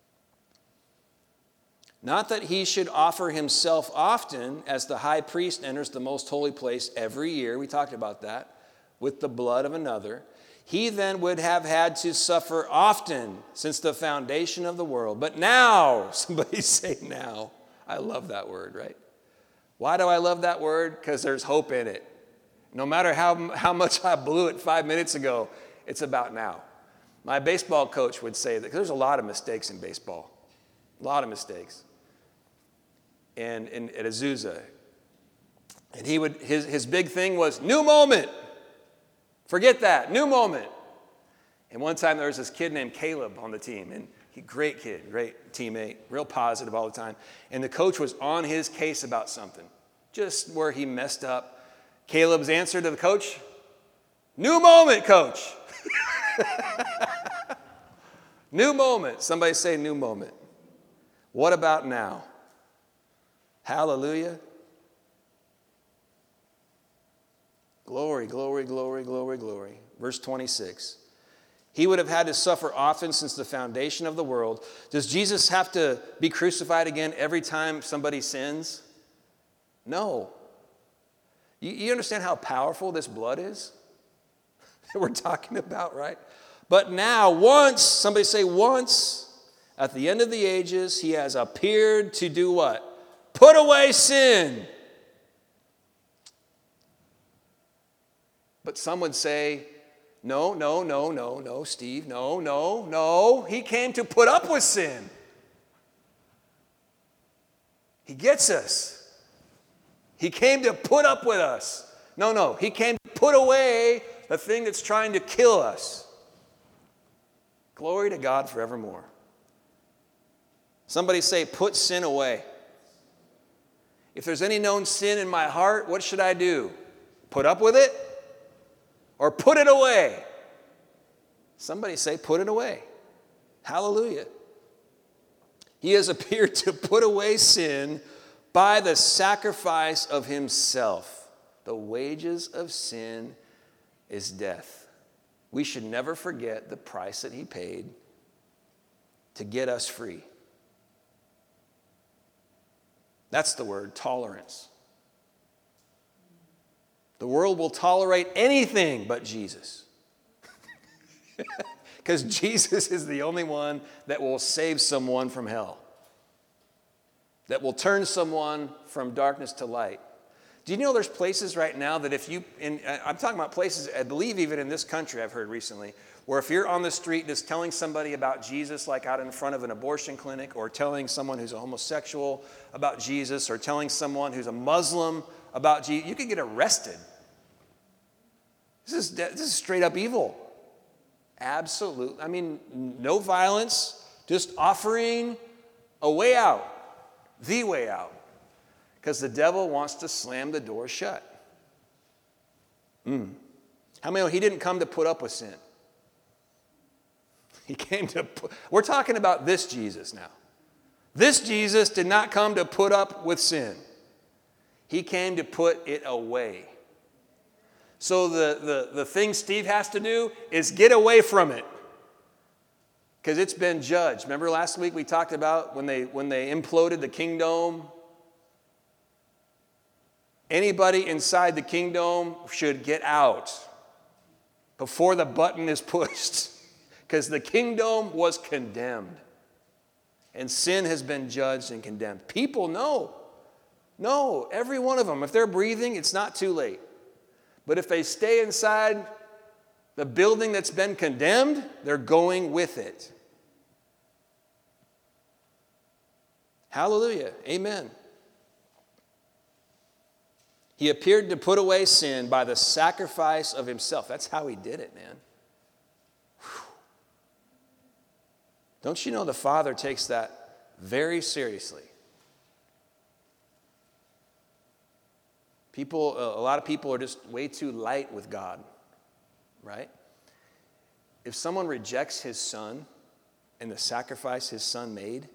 [SPEAKER 2] Not that he should offer himself often, as the high priest enters the most holy place every year, we talked about that, with the blood of another. He then would have had to suffer often since the foundation of the world. But now, somebody say now. I love that word, right? Why do I love that word? Because there's hope in it. No matter how much I blew it 5 minutes ago, it's about now. My baseball coach would say that, because there's a lot of mistakes in baseball. A lot of mistakes. And at Azusa. And his big thing was, new moment. Forget that, new moment. And one time there was this kid named Caleb on the team, and great kid, great teammate, real positive all the time. And the coach was on his case about something, just where he messed up. Caleb's answer to the coach, new moment, coach. New moment. Somebody say new moment. What about now? Hallelujah. Glory, glory, glory, glory, glory. Verse 26. He would have had to suffer often since the foundation of the world. Does Jesus have to be crucified again every time somebody sins? No. You understand how powerful this blood is that we're talking about, right? But now, once, somebody say once, at the end of the ages, he has appeared to do what? Put away sin. But some would say, no, Steve, no. He came to put up with sin. He gets us. He came to put up with us. No, he came to put away the thing that's trying to kill us. Glory to God forevermore. Somebody say, put sin away. If there's any known sin in my heart, what should I do? Put up with it? Or put it away? Somebody say, put it away. Hallelujah. He has appeared to put away sin by the sacrifice of himself. The wages of sin is death. We should never forget the price that he paid to get us free. That's the word, tolerance. The world will tolerate anything but Jesus. Because Jesus is the only one that will save someone from hell. That will turn someone from darkness to light. Do you know there's places right now that I'm talking about places, I believe even in this country I've heard recently, where if you're on the street just telling somebody about Jesus, like out in front of an abortion clinic, or telling someone who's a homosexual about Jesus, or telling someone who's a Muslim about Jesus, you could get arrested. This is straight up evil. Absolute. I mean, no violence, just offering a way out, the way out. Because the devil wants to slam the door shut. How many know he didn't come to put up with sin? He came to we're talking about this Jesus now. This Jesus did not come to put up with sin. He came to put it away. So the thing Steve has to do is get away from it. Because it's been judged. Remember last week we talked about when they imploded the kingdom? Anybody inside the kingdom should get out before the button is pushed. Because the kingdom was condemned. And sin has been judged and condemned. People know. No, every one of them. If they're breathing, it's not too late. But if they stay inside The building that's been condemned, they're going with it. Hallelujah. Amen. He appeared to put away sin by the sacrifice of himself. That's how he did it, man. Whew. Don't you know the Father takes that very seriously? A lot of people are just way too light with God, right? If someone rejects his son and the sacrifice his son made,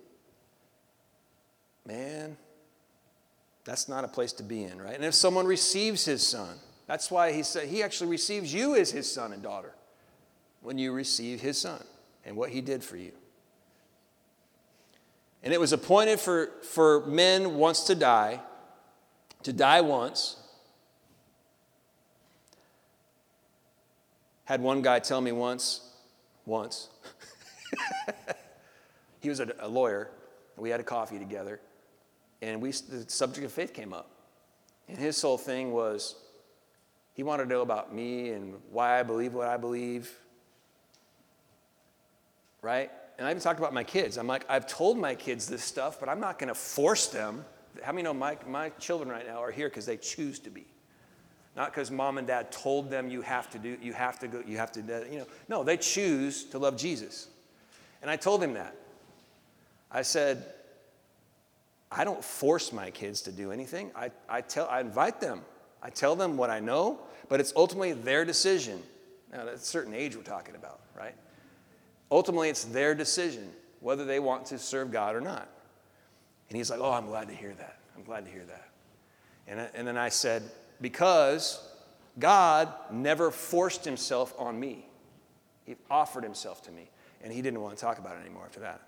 [SPEAKER 2] man, that's not a place to be in, right? And if someone receives his son, that's why he said he actually receives you as his son and daughter when you receive his son and what he did for you. And it was appointed for men once to die once. Had one guy tell me once, he was a lawyer. We had a coffee together, and the subject of faith came up. And his whole thing was, he wanted to know about me and why I believe what I believe, right? And I even talked about my kids. I'm like, I've told my kids this stuff, but I'm not going to force them. How many know my children right now are here because they choose to be? Not because mom and dad told them you have to go, No, they choose to love Jesus. And I told him that. I said, I don't force my kids to do anything. I invite them. I tell them what I know, but it's ultimately their decision. Now, that's a certain age we're talking about, right? Ultimately, it's their decision whether they want to serve God or not. And he's like, oh, I'm glad to hear that. I'm glad to hear that. And then I said, because God never forced himself on me. He offered himself to me. And he didn't want to talk about it anymore after that.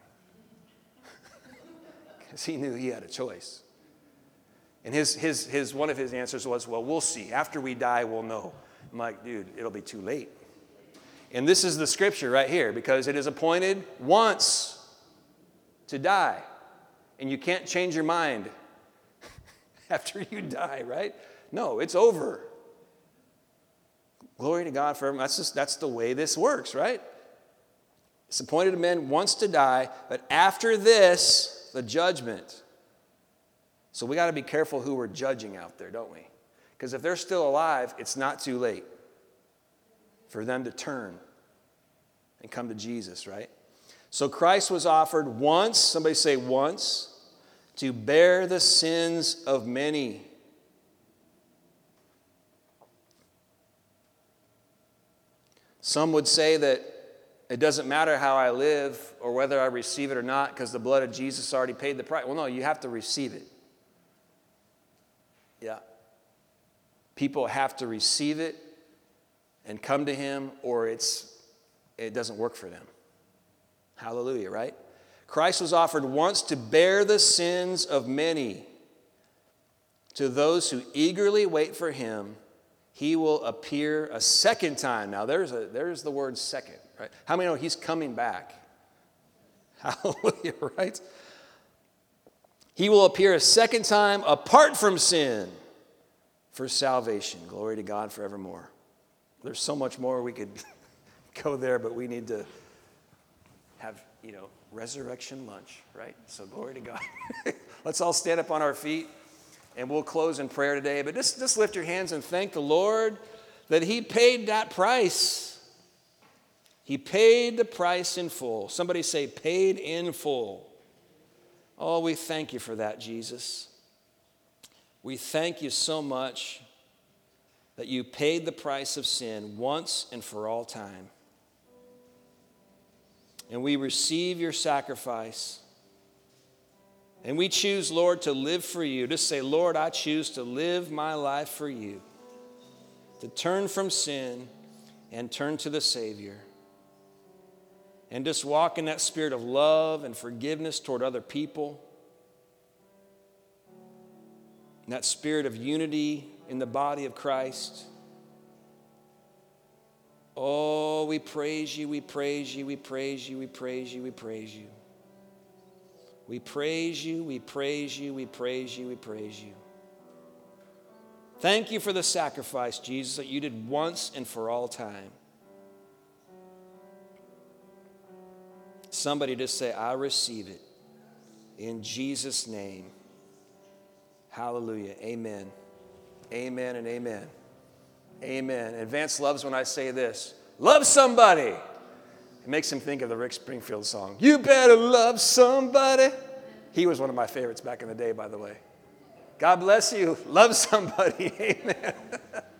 [SPEAKER 2] Because he knew he had a choice. And one of his answers was, well, we'll see. After we die, we'll know. I'm like, dude, it'll be too late. And this is the scripture right here, because it is appointed once to die. And you can't change your mind after you die, right? No, it's over. Glory to God forever. That's the way this works, right? It's appointed to men once to die, but after this, the judgment. So we got to be careful who we're judging out there, don't we? Because if they're still alive, it's not too late for them to turn and come to Jesus, right? So Christ was offered once, somebody say once, to bear the sins of many. Some would say that it doesn't matter how I live or whether I receive it or not because the blood of Jesus already paid the price. Well, no, you have to receive it. Yeah. People have to receive it and come to him or it doesn't work for them. Hallelujah, right? Christ was offered once to bear the sins of many. To those who eagerly wait for him, he will appear a second time. Now, there's the word second, right? How many know he's coming back? Hallelujah, right? He will appear a second time apart from sin for salvation. Glory to God forevermore. There's so much more we could go there, but we need to have, resurrection lunch, right? So glory to God. Let's all stand up on our feet. And we'll close in prayer today. But just lift your hands and thank the Lord that he paid that price. He paid the price in full. Somebody say, paid in full. Oh, we thank you for that, Jesus. We thank you so much that you paid the price of sin once and for all time. And we receive your sacrifice. And we choose, Lord, to live for you. Just say, Lord, I choose to live my life for you. To turn from sin and turn to the Savior. And just walk in that spirit of love and forgiveness toward other people. And that spirit of unity in the body of Christ. Oh, we praise you, we praise you, we praise you, we praise you, we praise you. We praise you, we praise you, we praise you, we praise you. Thank you for the sacrifice, Jesus, that you did once and for all time. Somebody just say, I receive it. In Jesus' name. Hallelujah. Amen. Amen and amen. Amen. And Vance loves when I say this. Love somebody. It makes him think of the Rick Springfield song. You better love somebody. He was one of my favorites back in the day, by the way. God bless you. Love somebody. Amen.